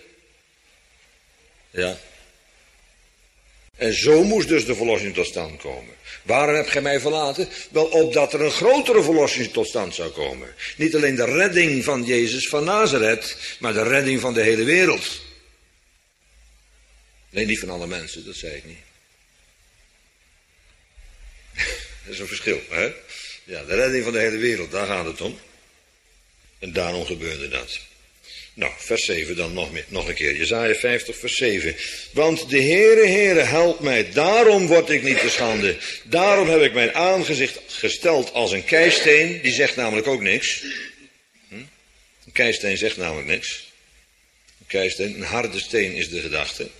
Ja. En zo moest dus de verlossing tot stand komen. Waarom heb gij mij verlaten? Wel, opdat er een grotere verlossing tot stand zou komen. Niet alleen de redding van Jezus van Nazareth, maar de redding van de hele wereld. Nee, niet van alle mensen, dat zei ik niet. Dat is een verschil, hè? Ja, de redding van de hele wereld, daar gaat het om. En daarom gebeurde dat. Nou, vers zeven dan nog, meer, nog een keer. Jesaja vijftig, vers zeven. Want de Heere, Heere, helpt mij. Daarom word ik niet te schande. Daarom heb ik mijn aangezicht gesteld als een keisteen. Die zegt namelijk ook niks. Hm? Een keisteen zegt namelijk niks. Een keisteen, een harde steen is de gedachte.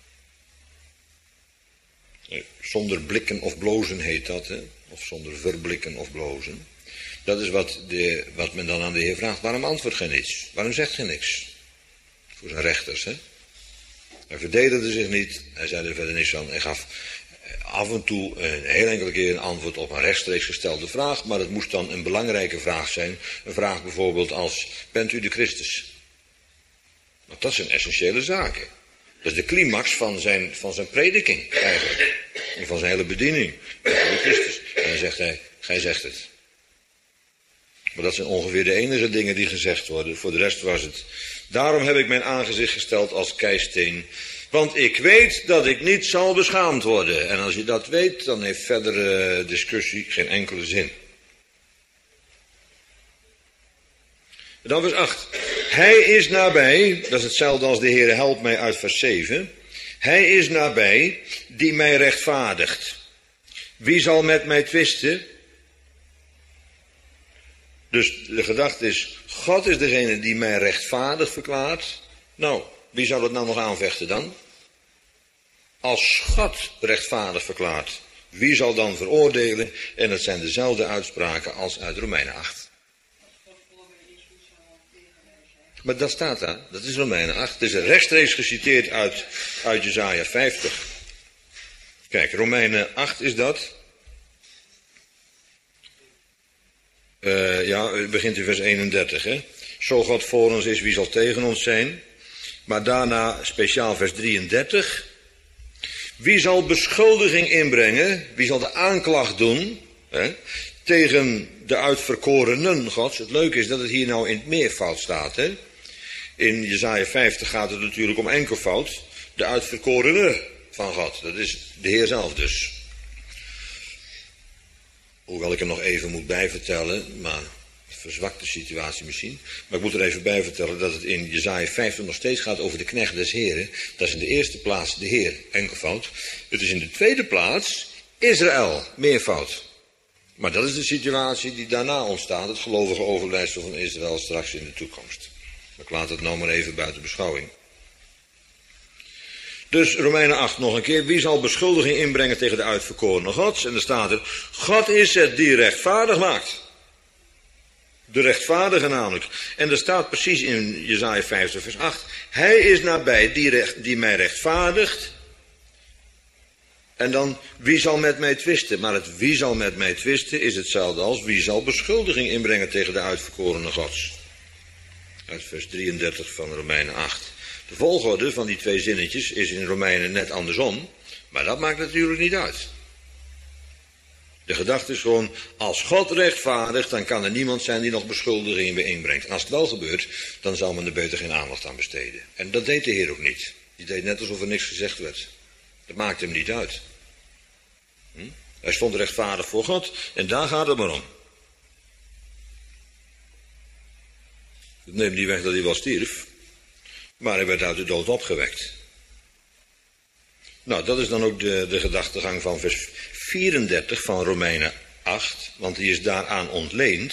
Zonder blikken of blozen heet dat, hè? Of zonder verblikken of blozen. Dat is wat, de, wat men dan aan de Heer vraagt. Waarom antwoordt gij niets? Waarom zegt gij niks? Voor zijn rechters, hè? Hij verdedigde zich niet. Hij zei er verder niks van. Hij gaf af en toe een heel enkele keer een antwoord op een rechtstreeks gestelde vraag. Maar het moest dan een belangrijke vraag zijn. Een vraag bijvoorbeeld als, bent u de Christus? Want dat zijn essentiële zaken. Dat is de climax van zijn, van zijn prediking, eigenlijk. En van zijn hele bediening. Bent u de Christus? En dan zegt hij, gij zegt het. Maar dat zijn ongeveer de enige dingen die gezegd worden. Voor de rest was het. Daarom heb ik mijn aangezicht gesteld als keisteen. Want ik weet dat ik niet zal beschaamd worden. En als je dat weet, dan heeft verdere discussie geen enkele zin. En dan vers acht. Hij is nabij, dat is hetzelfde als de Heere helpt mij uit vers zeven. Hij is nabij die mij rechtvaardigt. Wie zal met mij twisten? Dus de gedachte is, God is degene die mij rechtvaardig verklaart. Nou, wie zou dat nou nog aanvechten dan? Als God rechtvaardig verklaart, wie zal dan veroordelen? En het zijn dezelfde uitspraken als uit Romeinen acht. Maar dat staat daar, dat is Romeinen acht. Het is rechtstreeks geciteerd uit, uit Jesaja vijftig. Kijk, Romeinen acht is dat. Uh, ja, het begint in vers eenendertig, hè. Zo God voor ons is, wie zal tegen ons zijn? Maar daarna speciaal vers drieëndertig. Wie zal beschuldiging inbrengen? Wie zal de aanklacht doen? Hè, tegen de uitverkorenen Gods? Het leuke is dat het hier nou in het meervoud staat, hè. In Jesaja vijftig gaat het natuurlijk om enkelvoud. De uitverkorenen van God. Dat is de Heer zelf dus. Hoewel ik er nog even moet bijvertellen, maar het verzwakt de situatie misschien. Maar ik moet er even bij vertellen dat het in Jesaja vijftig nog steeds gaat over de knecht des Heren. Dat is in de eerste plaats de Heer, enkelvoud. Het is in de tweede plaats Israël, meervoud. Maar dat is de situatie die daarna ontstaat, het gelovige overlijdsel van Israël straks in de toekomst. Ik laat het nou maar even buiten beschouwing. Dus Romeinen acht nog een keer. Wie zal beschuldiging inbrengen tegen de uitverkorenen Gods? En dan staat er, God is het die rechtvaardig maakt. De rechtvaardige namelijk. En er staat precies in Jesaja vijftig vers acht. Hij is nabij die, recht, die mij rechtvaardigt. En dan, wie zal met mij twisten? Maar het wie zal met mij twisten is hetzelfde als wie zal beschuldiging inbrengen tegen de uitverkorene Gods. Uit vers drieëndertig van Romeinen acht. De volgorde van die twee zinnetjes is in Romeinen net andersom, maar dat maakt natuurlijk niet uit. De gedachte is gewoon, als God rechtvaardigt, dan kan er niemand zijn die nog beschuldigingen inbrengt. En als het wel gebeurt, dan zal men er beter geen aandacht aan besteden. En dat deed de Heer ook niet. Die deed net alsof er niks gezegd werd. Dat maakt hem niet uit. Hm? Hij stond rechtvaardig voor God en daar gaat het maar om. Het neemt niet weg dat hij wel stierf, maar hij werd uit de dood opgewekt. Nou, dat is dan ook de, de gedachtegang van vers vierendertig van Romeinen acht, want die is daaraan ontleend.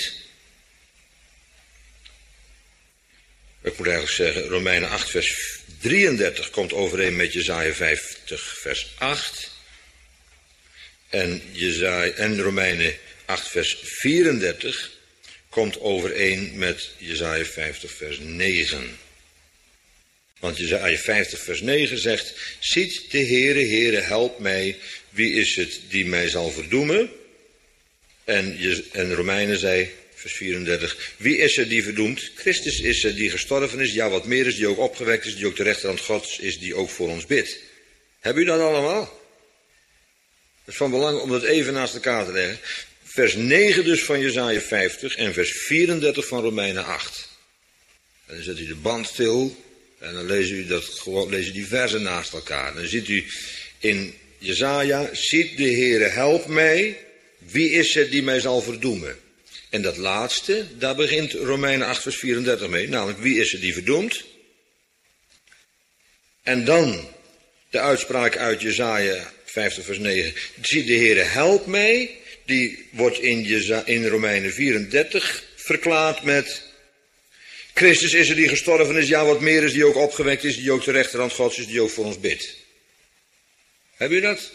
Ik moet eigenlijk zeggen, Romeinen acht vers drieëndertig komt overeen met Jesaja vijftig vers acht. En, Jesaja, en Romeinen acht vers vierendertig komt overeen met Jesaja vijftig vers negen. Want Jesaja vijftig vers negen zegt, ziet de Heere, Heere, help mij, wie is het die mij zal verdoemen? En, je, en Romeinen zei, vers vierendertig, wie is er die verdoemt? Christus is er die gestorven is, ja wat meer is, die ook opgewekt is, die ook de rechterhand Gods is, die ook voor ons bidt. Hebben u dat allemaal? Het is van belang om dat even naast elkaar te leggen. Vers negen dus van Jesaja vijftig en vers vierendertig van Romeinen acht. En dan zet u de band stil en dan leest u, dat, gewoon, lees u die versen naast elkaar. Dan ziet u in Jesaja, ziet de Heere, help mij, wie is het die mij zal verdoemen? En dat laatste, daar begint Romeinen acht vers vierendertig mee, namelijk wie is het die verdoemt? En dan de uitspraak uit Jesaja vijftig vers negen, ziet de Heere, help mij, die wordt in, Jeza, in Romeinen vierendertig verklaard met, Christus is er die gestorven is, ja wat meer is, die ook opgewekt is, die ook de rechterhand Gods is, die ook voor ons bidt. Heb u dat?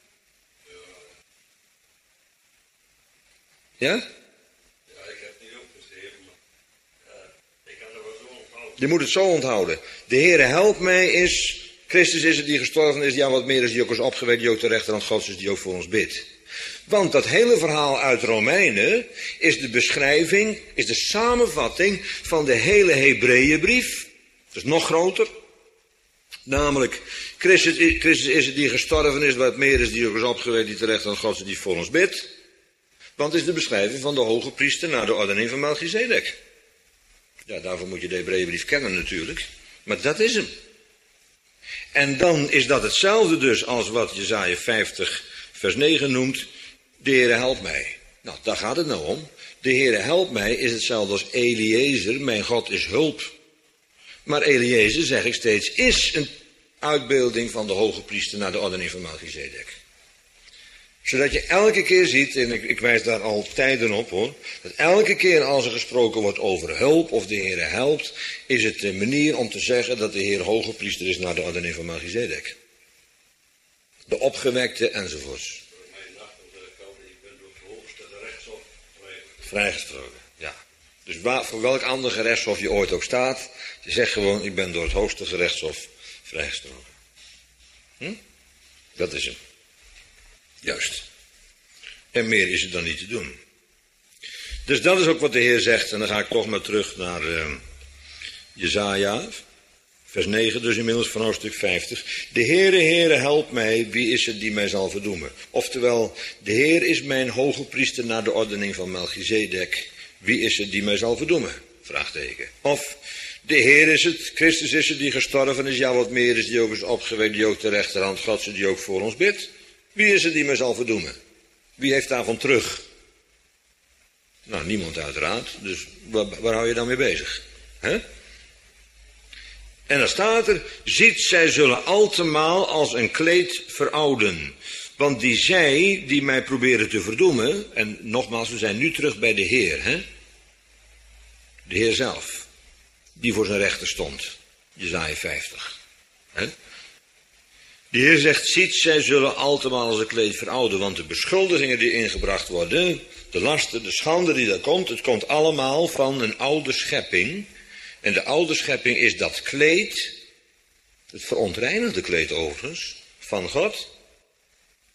Ja? Ja, ik heb het niet opgeschreven, maar uh, ik kan het wel zo onthouden. Je moet het zo onthouden. De Heere help mij is, Christus is het die gestorven is, ja wat meer is, die ook is opgewekt, die ook de rechterhand Gods is, die ook voor ons bidt. Want dat hele verhaal uit Romeinen is de beschrijving, is de samenvatting van de hele Hebreeënbrief. Dat is nog groter. Namelijk, Christus, Christus is het die gestorven is, wat meer is, die ook is opgewekt, die terecht aan God is, die voor ons bidt. Want het is de beschrijving van de hoge priester naar de ordening van Melchizedek. Ja, daarvoor moet je de Hebreeënbrief kennen natuurlijk. Maar dat is hem. En dan is dat hetzelfde dus als wat Jesaja vijftig vers negen noemt, de Heere help mij. Nou, daar gaat het nou om. De Heere help mij is hetzelfde als Eliezer, mijn God is hulp. Maar Eliezer, zeg ik steeds, is een uitbeelding van de hoge priester naar de ordening van Melchizedek. Zodat je elke keer ziet, en ik, ik wijs daar al tijden op hoor, dat elke keer als er gesproken wordt over hulp of de Heere helpt, is het een manier om te zeggen dat de Heer hoge priester is naar de ordening van Melchizedek. De opgewekte enzovoorts. Vrijgesproken, ja. Dus waar, voor welk ander gerechtshof je ooit ook staat, je zegt gewoon, ik ben door het hoogste gerechtshof vrijgesproken. Hm? Dat is hem. Juist. En meer is er dan niet te doen. Dus dat is ook wat de Heer zegt, en dan ga ik toch maar terug naar uh, Jesaja, vers negen, dus inmiddels van hoofdstuk vijftig. De Heere, Heere, help mij, wie is het die mij zal verdoemen? Oftewel, de Heer is mijn hoge priester naar de ordening van Melchizedek. Wie is het die mij zal verdoemen? Vraagteken. Of, de Heer is het, Christus is het die gestorven is, ja wat meer is, die ook is opgewekt, die ook de rechterhand Gods, die ook voor ons bidt. Wie is het die mij zal verdoemen? Wie heeft daarvan terug? Nou, niemand uiteraard, dus waar, waar hou je dan mee bezig? Hè? En dan staat er, ziet, zij zullen altemaal als een kleed verouden. Want die zij, die mij proberen te verdoemen, en nogmaals, we zijn nu terug bij de Heer, hè? De Heer zelf, die voor zijn rechter stond, Jesaja vijftig. Hè? De Heer zegt, ziet, zij zullen altemaal als een kleed verouden, want de beschuldigingen die ingebracht worden, de lasten, de schande die daar komt, het komt allemaal van een oude schepping. En de oude schepping is dat kleed, het verontreinigde kleed overigens, van God.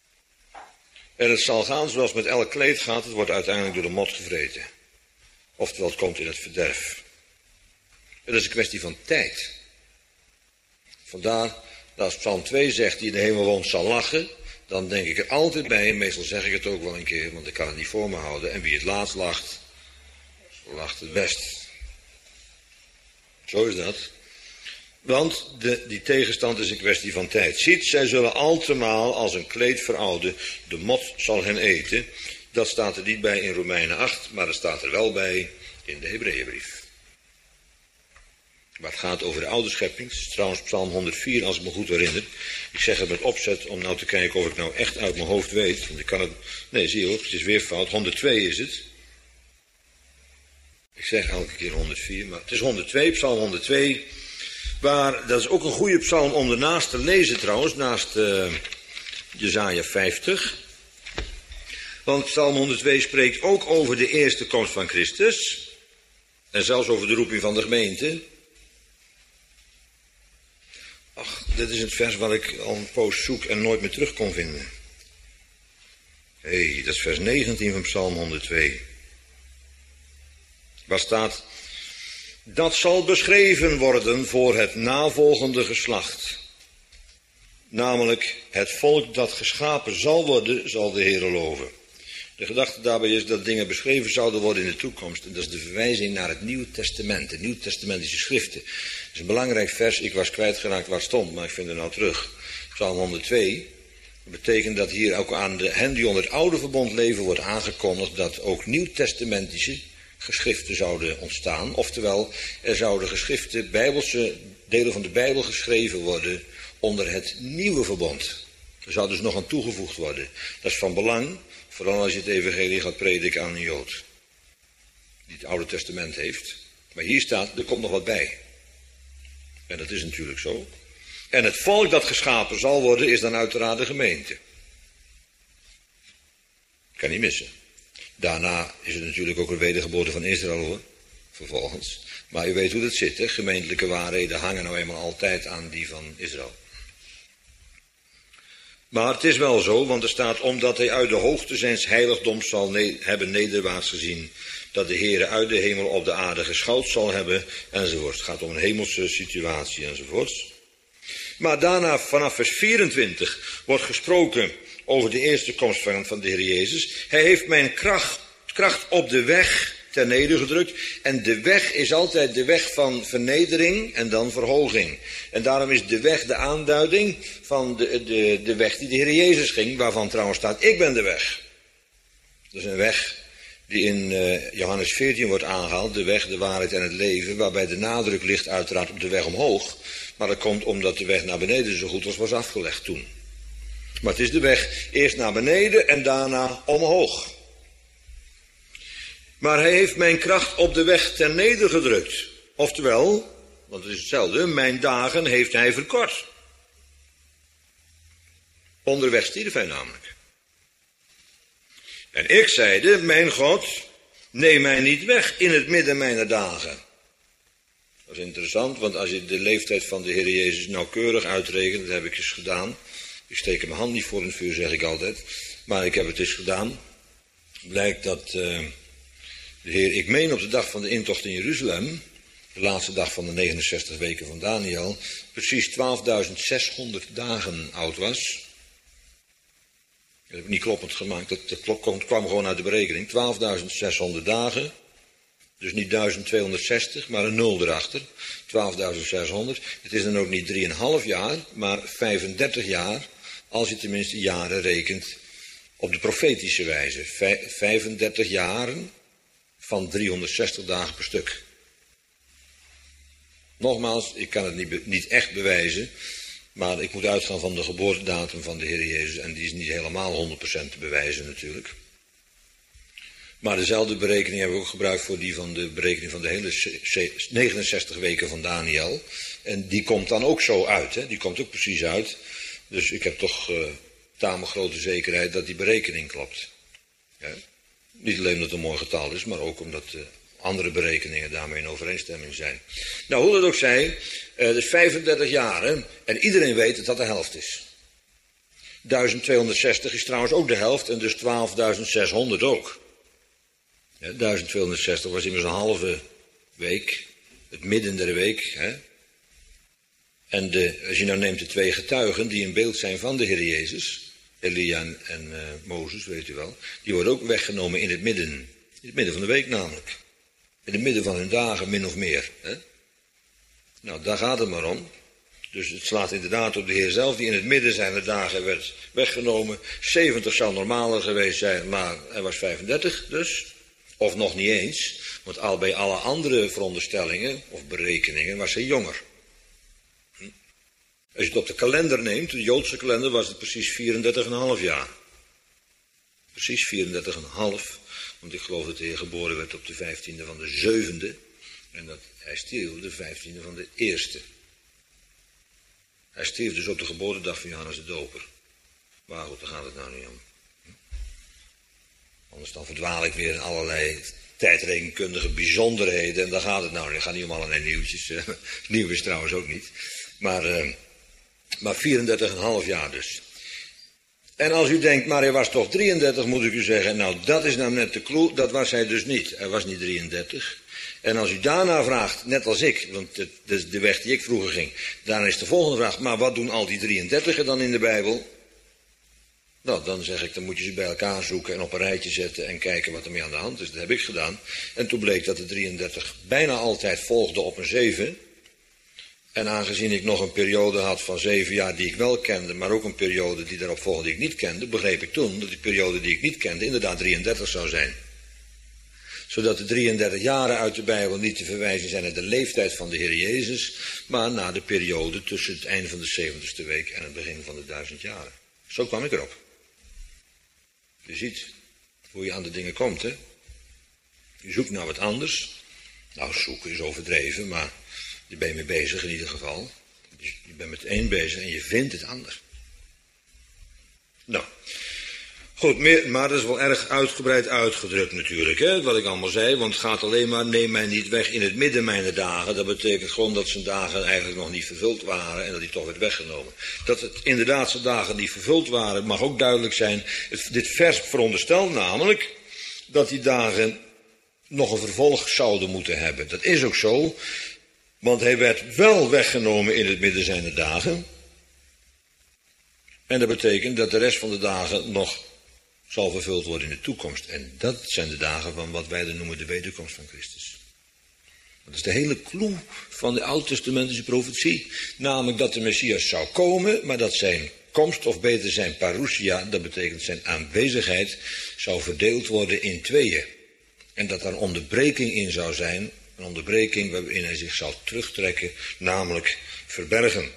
En het zal gaan zoals met elk kleed gaat, het wordt uiteindelijk door de mot gevreten. Oftewel, het komt in het verderf. Het is een kwestie van tijd. Vandaar dat als Psalm twee zegt, die in de hemel woont zal lachen, dan denk ik er altijd bij, en meestal zeg ik het ook wel een keer, want ik kan het niet voor me houden. En wie het laatst lacht, lacht het best. Zo is dat. Want de, die tegenstand is een kwestie van tijd. Ziet, zij zullen altemaal als een kleed verouden, de mot zal hen eten. Dat staat er niet bij in Romeinen acht, maar dat staat er wel bij in de Hebreeënbrief. Maar het gaat over de oude schepping. Het is trouwens Psalm honderdvier, als ik me goed herinner. Ik zeg het met opzet om nou te kijken of ik nou echt uit mijn hoofd weet. Want ik kan het... Nee, zie je hoor, het is weer fout. honderdtwee is het. Ik zeg elke keer honderdvier, maar het is honderdtwee, Psalm honderdtwee. Waar, dat is ook een goede psalm om ernaast te lezen trouwens, naast uh, Jesaja vijftig. Want Psalm honderdtwee spreekt ook over de eerste komst van Christus. En zelfs over de roeping van de gemeente. Ach, dit is het vers waar ik al een poos zoek en nooit meer terug kon vinden. Hé, hey, dat is vers negentien van Psalm honderdtwee. Waar staat: dat zal beschreven worden voor het navolgende geslacht. Namelijk, het volk dat geschapen zal worden, zal de Heere loven. De gedachte daarbij is dat dingen beschreven zouden worden in de toekomst. En dat is de verwijzing naar het Nieuw Testament, de Nieuwtestamentische schriften. Dat is een belangrijk vers, ik was kwijtgeraakt waar het stond, maar ik vind het nou terug. Psalm honderdtwee. Dat betekent dat hier ook aan de hen die onder het oude verbond leven wordt aangekondigd dat ook Nieuwtestamentische geschriften zouden ontstaan. Oftewel, er zouden geschriften, bijbelse delen van de Bijbel geschreven worden onder het nieuwe verbond. Er zou dus nog aan toegevoegd worden. Dat is van belang, vooral als je het evangelie gaat prediken aan een Jood. Die het Oude Testament heeft. Maar hier staat, er komt nog wat bij. En dat is natuurlijk zo. En het volk dat geschapen zal worden, is dan uiteraard de gemeente. Kan niet missen. Daarna is het natuurlijk ook een wedergeboorte van Israël hoor. Vervolgens. Maar u weet hoe dat zit, hè? Gemeentelijke waarheden hangen nou eenmaal altijd aan die van Israël. Maar het is wel zo, want er staat, omdat hij uit de hoogte zijns heiligdoms zal ne- hebben nederwaarts gezien, dat de Heere uit de hemel op de aarde geschouwd zal hebben, enzovoort. Het gaat om een hemelse situatie, enzovoort. Maar daarna, vanaf vers vierentwintig, wordt gesproken over de eerste komst van, van de Heer Jezus. Hij heeft mijn kracht, kracht op de weg ter nedergedrukt. En de weg is altijd de weg van vernedering en dan verhoging. En daarom is de weg de aanduiding van de, de, de weg die de Heer Jezus ging, waarvan trouwens staat, ik ben de weg. Dat is een weg die in uh, Johannes veertien wordt aangehaald, de weg, de waarheid en het leven, waarbij de nadruk ligt uiteraard op de weg omhoog. Maar dat komt omdat de weg naar beneden zo goed was, was afgelegd toen. Maar het is de weg eerst naar beneden en daarna omhoog. Maar hij heeft mijn kracht op de weg ter nedergedrukt. Oftewel, want het is hetzelfde, mijn dagen heeft hij verkort. Onderweg stierf hij namelijk. En ik zeide, mijn God, neem mij niet weg in het midden mijner dagen. Dat is interessant, want als je de leeftijd van de Heer Jezus nauwkeurig uitrekent, dat heb ik eens gedaan. Ik steek mijn hand niet voor in het vuur, zeg ik altijd. Maar ik heb het eens gedaan. Blijkt dat uh, de Heer, ik meen op de dag van de intocht in Jeruzalem, de laatste dag van de negenenzestig weken van Daniel, precies twaalfduizend zeshonderd dagen oud was. Dat heb ik niet kloppend gemaakt, dat, dat kwam gewoon uit de berekening. twaalfduizend zeshonderd dagen. Dus niet duizend tweehonderdzestig, maar een nul erachter. twaalfduizend zeshonderd. Het is dan ook niet drieënhalf jaar, maar vijfendertig jaar. Als je tenminste jaren rekent op de profetische wijze. vijfendertig jaren van driehonderdzestig dagen per stuk. Nogmaals, ik kan het niet, niet echt bewijzen. Maar ik moet uitgaan van de geboortedatum van de Heer Jezus. En die is niet helemaal honderd procent te bewijzen natuurlijk. Maar dezelfde berekening hebben we ook gebruikt voor die van de berekening van de hele negenenzestig weken van Daniel. En die komt dan ook zo uit, hè? Die komt ook precies uit. Dus ik heb toch uh, tamelijk grote zekerheid dat die berekening klopt. Ja? Niet alleen omdat het een mooi getal is, maar ook omdat uh, andere berekeningen daarmee in overeenstemming zijn. Nou, hoe dat ook zij, uh, dus vijfendertig jaar, hè? En iedereen weet dat dat de helft is. duizend tweehonderdzestig is trouwens ook de helft en dus twaalfduizend zeshonderd ook. Ja, duizend tweehonderdzestig was immers een halve week, het midden der week. Hè? En de, als je nou neemt de twee getuigen die een beeld zijn van de Heer Jezus, Elia en, en uh, Mozes, weet u wel, die worden ook weggenomen in het midden. In het midden van de week namelijk. In het midden van hun dagen, min of meer. Hè? Nou, daar gaat het maar om. Dus het slaat inderdaad op de Heer zelf, die in het midden zijn de dagen werd weggenomen. zeventig zou normaler geweest zijn, maar hij was vijfendertig dus. Of nog niet eens, want al bij alle andere veronderstellingen of berekeningen was hij jonger. Hm? Als je het op de kalender neemt, de Joodse kalender, was het precies vierendertig komma vijf jaar. Precies vierendertig komma vijf, want ik geloof dat de Heer geboren werd op de vijftiende van de zevende. En dat hij stierf de vijftiende van de eerste. Hij stierf dus op de geboortedag van Johannes de Doper. Maar goed, daar gaat het nou niet om. Anders dan verdwaal ik weer in allerlei tijdrekenkundige bijzonderheden. En daar gaat het nou niet. Het gaat niet om allerlei nieuwtjes. Nieuw is trouwens ook niet. Maar, uh, maar vierendertig komma vijf jaar dus. En als u denkt, maar hij was toch drieëndertig, moet ik u zeggen. Nou, dat is nou net de clue. Dat was hij dus niet. Hij was niet drieëndertig. En als u daarna vraagt, net als ik, want dat is de weg die ik vroeger ging. Daarna is de volgende vraag, maar wat doen al die drieëndertigen dan in de Bijbel? Nou, dan zeg ik, dan moet je ze bij elkaar zoeken en op een rijtje zetten en kijken wat er mee aan de hand is. Dat heb ik gedaan. En toen bleek dat de drieëndertig bijna altijd volgde op een zeven. En aangezien ik nog een periode had van zeven jaar die ik wel kende, maar ook een periode die daarop volgde die ik niet kende, begreep ik toen dat die periode die ik niet kende inderdaad drieëndertig zou zijn. Zodat de drieëndertig jaren uit de Bijbel niet te verwijzen zijn naar de leeftijd van de Heer Jezus, maar naar de periode tussen het einde van de zeventigste week en het begin van de duizend jaren. Zo kwam ik erop. Je ziet hoe je aan de dingen komt, hè. Je zoekt naar wat anders. Nou, zoeken is overdreven, maar je bent mee bezig in ieder geval. Je bent met één bezig en je vindt het anders. Nou, goed, meer, maar dat is wel erg uitgebreid uitgedrukt natuurlijk, hè, wat ik allemaal zei. Want het gaat alleen maar, neem mij niet weg in het midden mijner dagen. Dat betekent gewoon dat zijn dagen eigenlijk nog niet vervuld waren en dat die toch werd weggenomen. Dat het inderdaad zijn dagen niet vervuld waren, mag ook duidelijk zijn. Het, dit vers veronderstelt namelijk dat die dagen nog een vervolg zouden moeten hebben. Dat is ook zo, want hij werd wel weggenomen in het midden zijner dagen. En dat betekent dat de rest van de dagen nog zal vervuld worden in de toekomst. En dat zijn de dagen van wat wij dan noemen de wederkomst van Christus. Dat is de hele clue van de oud-testamentische profetie. Namelijk dat de Messias zou komen, maar dat zijn komst, of beter zijn parousia, dat betekent zijn aanwezigheid, zou verdeeld worden in tweeën. En dat daar een onderbreking in zou zijn, een onderbreking waarin hij zich zal terugtrekken, namelijk verbergen.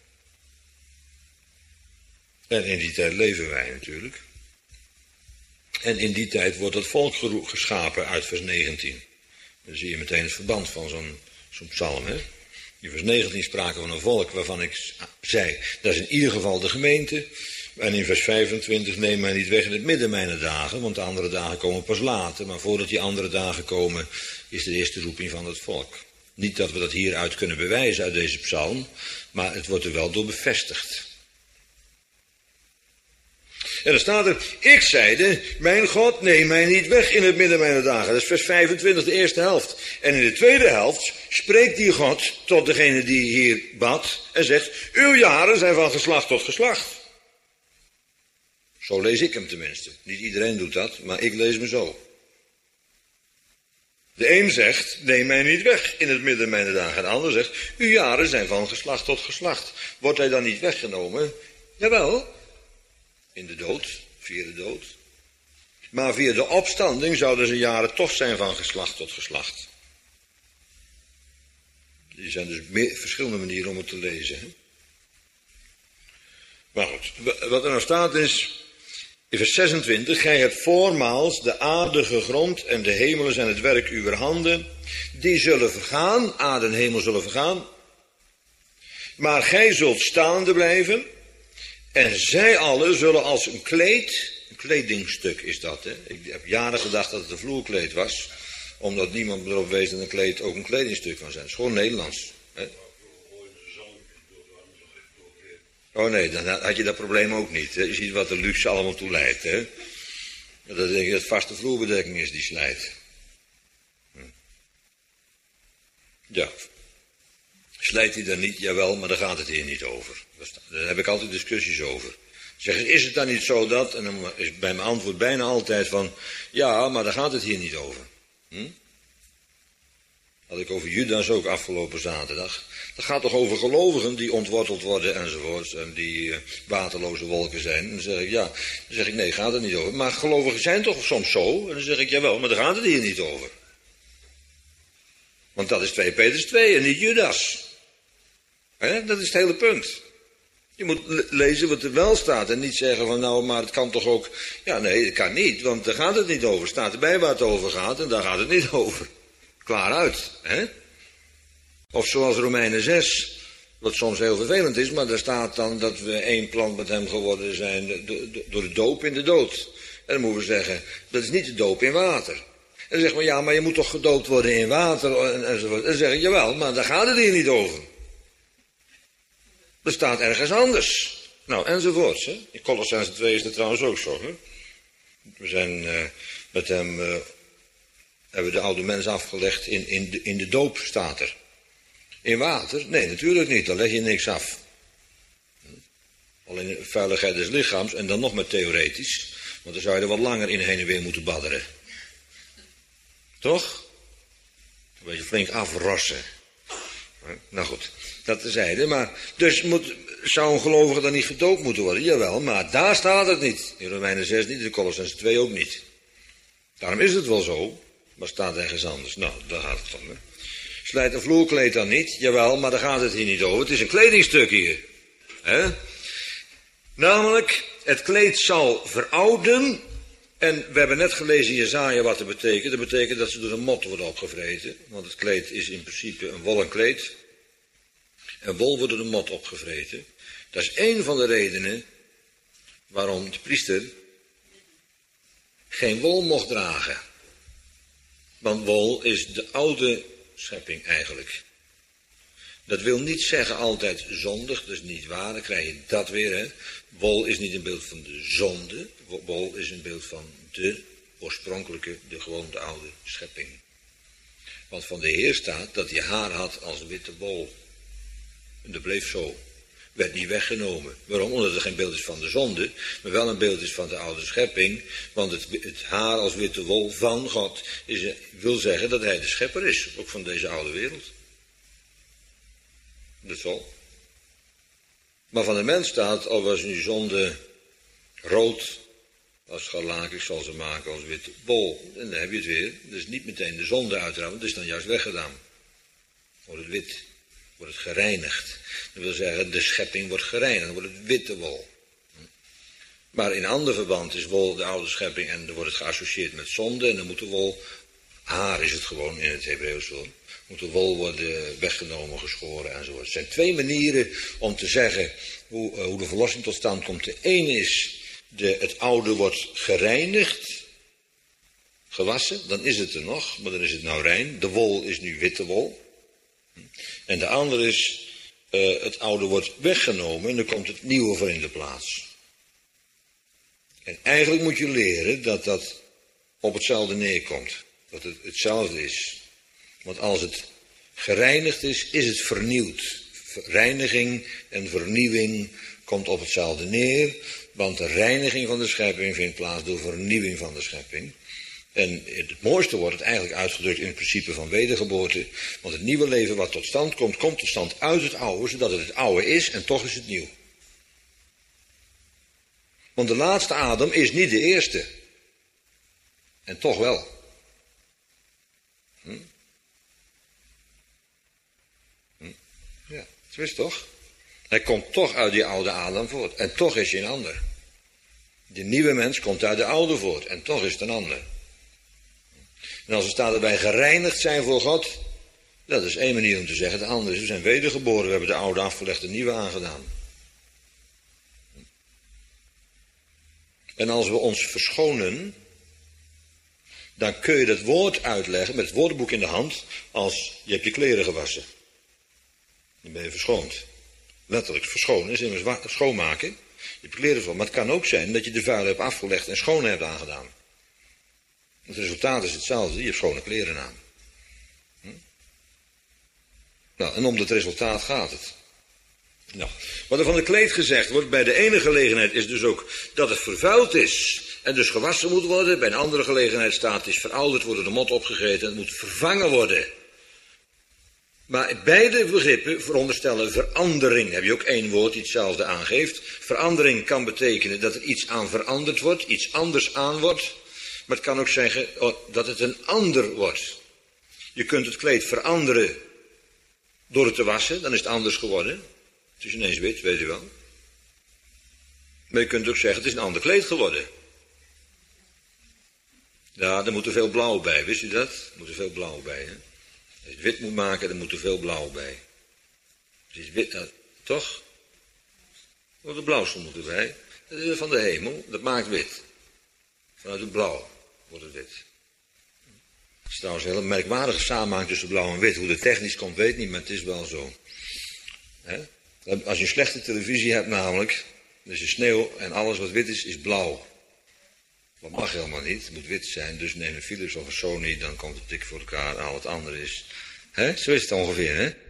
En in die tijd leven wij natuurlijk. En in die tijd wordt het volk geschapen uit vers negentien. Dan zie je meteen het verband van zo'n zo'n psalm. Hè? In vers negentien spraken van een volk waarvan ik zei, dat is in ieder geval de gemeente. En in vers vijfentwintig, neem mij niet weg in het midden mijner dagen, want de andere dagen komen pas later. Maar voordat die andere dagen komen, is de eerste roeping van het volk. Niet dat we dat hieruit kunnen bewijzen uit deze psalm, maar het wordt er wel door bevestigd. En dan staat er, ik zeide, mijn God, neem mij niet weg in het midden mijner dagen. Dat is vers vijfentwintig, de eerste helft. En in de tweede helft spreekt die God tot degene die hier bad en zegt, uw jaren zijn van geslacht tot geslacht. Zo lees ik hem tenminste. Niet iedereen doet dat, maar ik lees me zo. De een zegt, neem mij niet weg in het midden mijner dagen. En de ander zegt, uw jaren zijn van geslacht tot geslacht. Wordt hij dan niet weggenomen? Jawel. In de dood, via de dood. Maar via de opstanding zouden zijn jaren toch zijn van geslacht tot geslacht. Er zijn dus meer, verschillende manieren om het te lezen. Hè? Maar goed, wat er nou staat is, in vers zesentwintig, gij hebt voormaals de aarde gegrond en de hemelen zijn het werk uwer handen. Die zullen vergaan, aarde en hemel zullen vergaan. Maar gij zult staande blijven. En zij allen zullen als een kleed, een kledingstuk is dat, hè. Ik heb jaren gedacht dat het een vloerkleed was, omdat niemand erop wees dat een kleed ook een kledingstuk kan zijn. Het is gewoon Nederlands. Hè. Oh nee, dan had je dat probleem ook niet. Hè? Je ziet wat de luxe allemaal toe leidt. Hè? Dat denk ik dat vaste vloerbedekking is die slijt. Hm. Ja. Slijt hij dan niet? Jawel, maar daar gaat het hier niet over. Daar heb ik altijd discussies over. Zeg eens, is het dan niet zo dat? En dan is bij mijn antwoord bijna altijd van, ja, maar daar gaat het hier niet over. Hm? Had ik over Judas ook afgelopen zaterdag. Dat gaat toch over gelovigen die ontworteld worden enzovoorts. En die uh, waterloze wolken zijn. En dan zeg ik, ja, dan zeg ik, nee, gaat het niet over. Maar gelovigen zijn toch soms zo? En dan zeg ik, jawel, maar daar gaat het hier niet over. Want dat is twee Petrus twee en niet Judas. He? Dat is het hele punt. Je moet lezen wat er wel staat en niet zeggen van nou, maar het kan toch ook... Ja, nee, het kan niet, want daar gaat het niet over. Staat erbij waar het over gaat en daar gaat het niet over. Klaar uit, hè? Of zoals Romeinen zes, wat soms heel vervelend is, maar daar staat dan dat we één plant met hem geworden zijn door de doop in de dood. En dan moeten we zeggen, dat is niet de doop in water. En dan zeggen we, ja, maar je moet toch gedoopt worden in water en, enzovoort. En dan zeg ik, jawel, maar daar gaat het hier niet over. Er staat ergens anders. Nou, enzovoorts. Hè? In Colossenzen twee is dat trouwens ook zo. Hè? We zijn uh, met hem, uh, hebben de oude mens afgelegd in, in, de, in de doop, staat er. In water? Nee, natuurlijk niet. Daar leg je niks af. Alleen de vuiligheid des lichaams en dan nog maar theoretisch. Want dan zou je er wat langer in heen en weer moeten badderen. Toch? Een beetje flink afrossen. Nou goed, dat terzijde. Maar dus moet, zou een gelovige dan niet gedoopt moeten worden? Jawel, maar daar staat het niet. In Romeinen zes niet, in Colossenzen twee ook niet. Daarom is het wel zo, maar staat ergens anders. Nou, daar gaat het om. Hè. Slijt een vloerkleed dan niet? Jawel, maar daar gaat het hier niet over. Het is een kledingstuk hier. Hè? Namelijk, het kleed zal verouden. En we hebben net gelezen in Jesaja wat dat betekent. Dat betekent dat ze door een mot worden opgevreten. Want het kleed is in principe een wollen kleed. En wol wordt door de mot opgevreten. Dat is één van de redenen waarom de priester geen wol mocht dragen. Want wol is de oude schepping eigenlijk. Dat wil niet zeggen altijd zondig, dat is niet waar, dan krijg je dat weer. Hè. Wol is niet een beeld van de zonde, wol is een beeld van de oorspronkelijke, de gewoon de oude schepping. Want van de Heer staat dat hij haar had als witte wol. En dat bleef zo. Werd niet weggenomen. Waarom? Omdat het geen beeld is van de zonde, maar wel een beeld is van de oude schepping. Want het, het haar als witte wol van God is, wil zeggen dat hij de schepper is, ook van deze oude wereld. Dat is wel. Maar van de mens staat, al was nu zonde rood als scharlaken, ik zal ze maken als witte wol. En dan heb je het weer. Dus niet meteen de zonde uiteraard, want het is dan juist weggedaan. Wordt het wit, wordt het gereinigd. Dat wil zeggen, de schepping wordt gereinigd, dan wordt het witte wol. Maar in ander verband is wol de oude schepping en dan wordt het geassocieerd met zonde. En dan moet de wol, haar is het gewoon in het Hebreeuws wel, moet de wol worden weggenomen, geschoren enzovoort. Het zijn twee manieren om te zeggen hoe, uh, hoe de verlossing tot stand komt. De ene is, de, het oude wordt gereinigd, gewassen, dan is het er nog, maar dan is het nou rein. De wol is nu witte wol. En de andere is, uh, het oude wordt weggenomen en dan komt het nieuwe voor in de plaats. En eigenlijk moet je leren dat dat op hetzelfde neerkomt. Dat het hetzelfde is. Want als het gereinigd is, is het vernieuwd. Reiniging en vernieuwing komt op hetzelfde neer. Want de reiniging van de schepping vindt plaats door vernieuwing van de schepping. En het mooiste wordt het eigenlijk uitgedrukt in het principe van wedergeboorte. Want het nieuwe leven wat tot stand komt, komt tot stand uit het oude, zodat het het oude is en toch is het nieuw. Want de laatste Adam is niet de eerste. En toch wel. Hm? Hm? Ja, zo is het toch? Hij komt toch uit die oude Adam voort. En toch is hij een ander. Die nieuwe mens komt uit de oude voort. En toch is het een ander. En als er staat dat wij gereinigd zijn voor God, dat is één manier om te zeggen. De andere is, we zijn wedergeboren. We hebben de oude afgelegd, de nieuwe aangedaan. En als we ons verschonen, dan kun je dat woord uitleggen met het woordenboek in de hand als je hebt je kleren gewassen. Dan ben je verschoond. Letterlijk, verschonen is immers wa- schoonmaken. Je hebt kleren van, maar het kan ook zijn dat je de vuil hebt afgelegd en schoon hebt aangedaan. Het resultaat is hetzelfde, je hebt schone kleren aan. Hm? Nou, en om dat resultaat gaat het. Nou, wat er van de kleed gezegd wordt bij de ene gelegenheid is dus ook dat het vervuild is en dus gewassen moet worden. Bij een andere gelegenheid staat het is verouderd, wordt de mot opgegeten en het moet vervangen worden. Maar beide begrippen veronderstellen verandering. Heb je ook één woord die hetzelfde aangeeft. Verandering kan betekenen dat er iets aan veranderd wordt, iets anders aan wordt. Maar het kan ook zeggen dat het een ander wordt. Je kunt het kleed veranderen door het te wassen, dan is het anders geworden. Het is ineens wit, weet je wel. Maar je kunt ook zeggen, het is een ander kleed geworden. Ja, er moet er veel blauw bij, wist u dat? Er moet er veel blauw bij, hè? Als je het wit moet maken, dan moet er veel blauw bij. Als je het wit, nou, toch? Wat de blauwsel moet erbij. Dat is van de hemel, dat maakt wit. Vanuit het blauw wordt het wit. Het is trouwens een hele merkwaardige samenhang tussen blauw en wit. Hoe dat technisch komt, weet ik niet, maar het is wel zo. He? Als je een slechte televisie hebt namelijk, dan is er sneeuw en alles wat wit is, is blauw. Dat mag helemaal niet, het moet wit zijn. Dus neem een Philips of een Sony, dan komt het dik voor elkaar. Al het andere is, hè? Zo is het ongeveer, hè?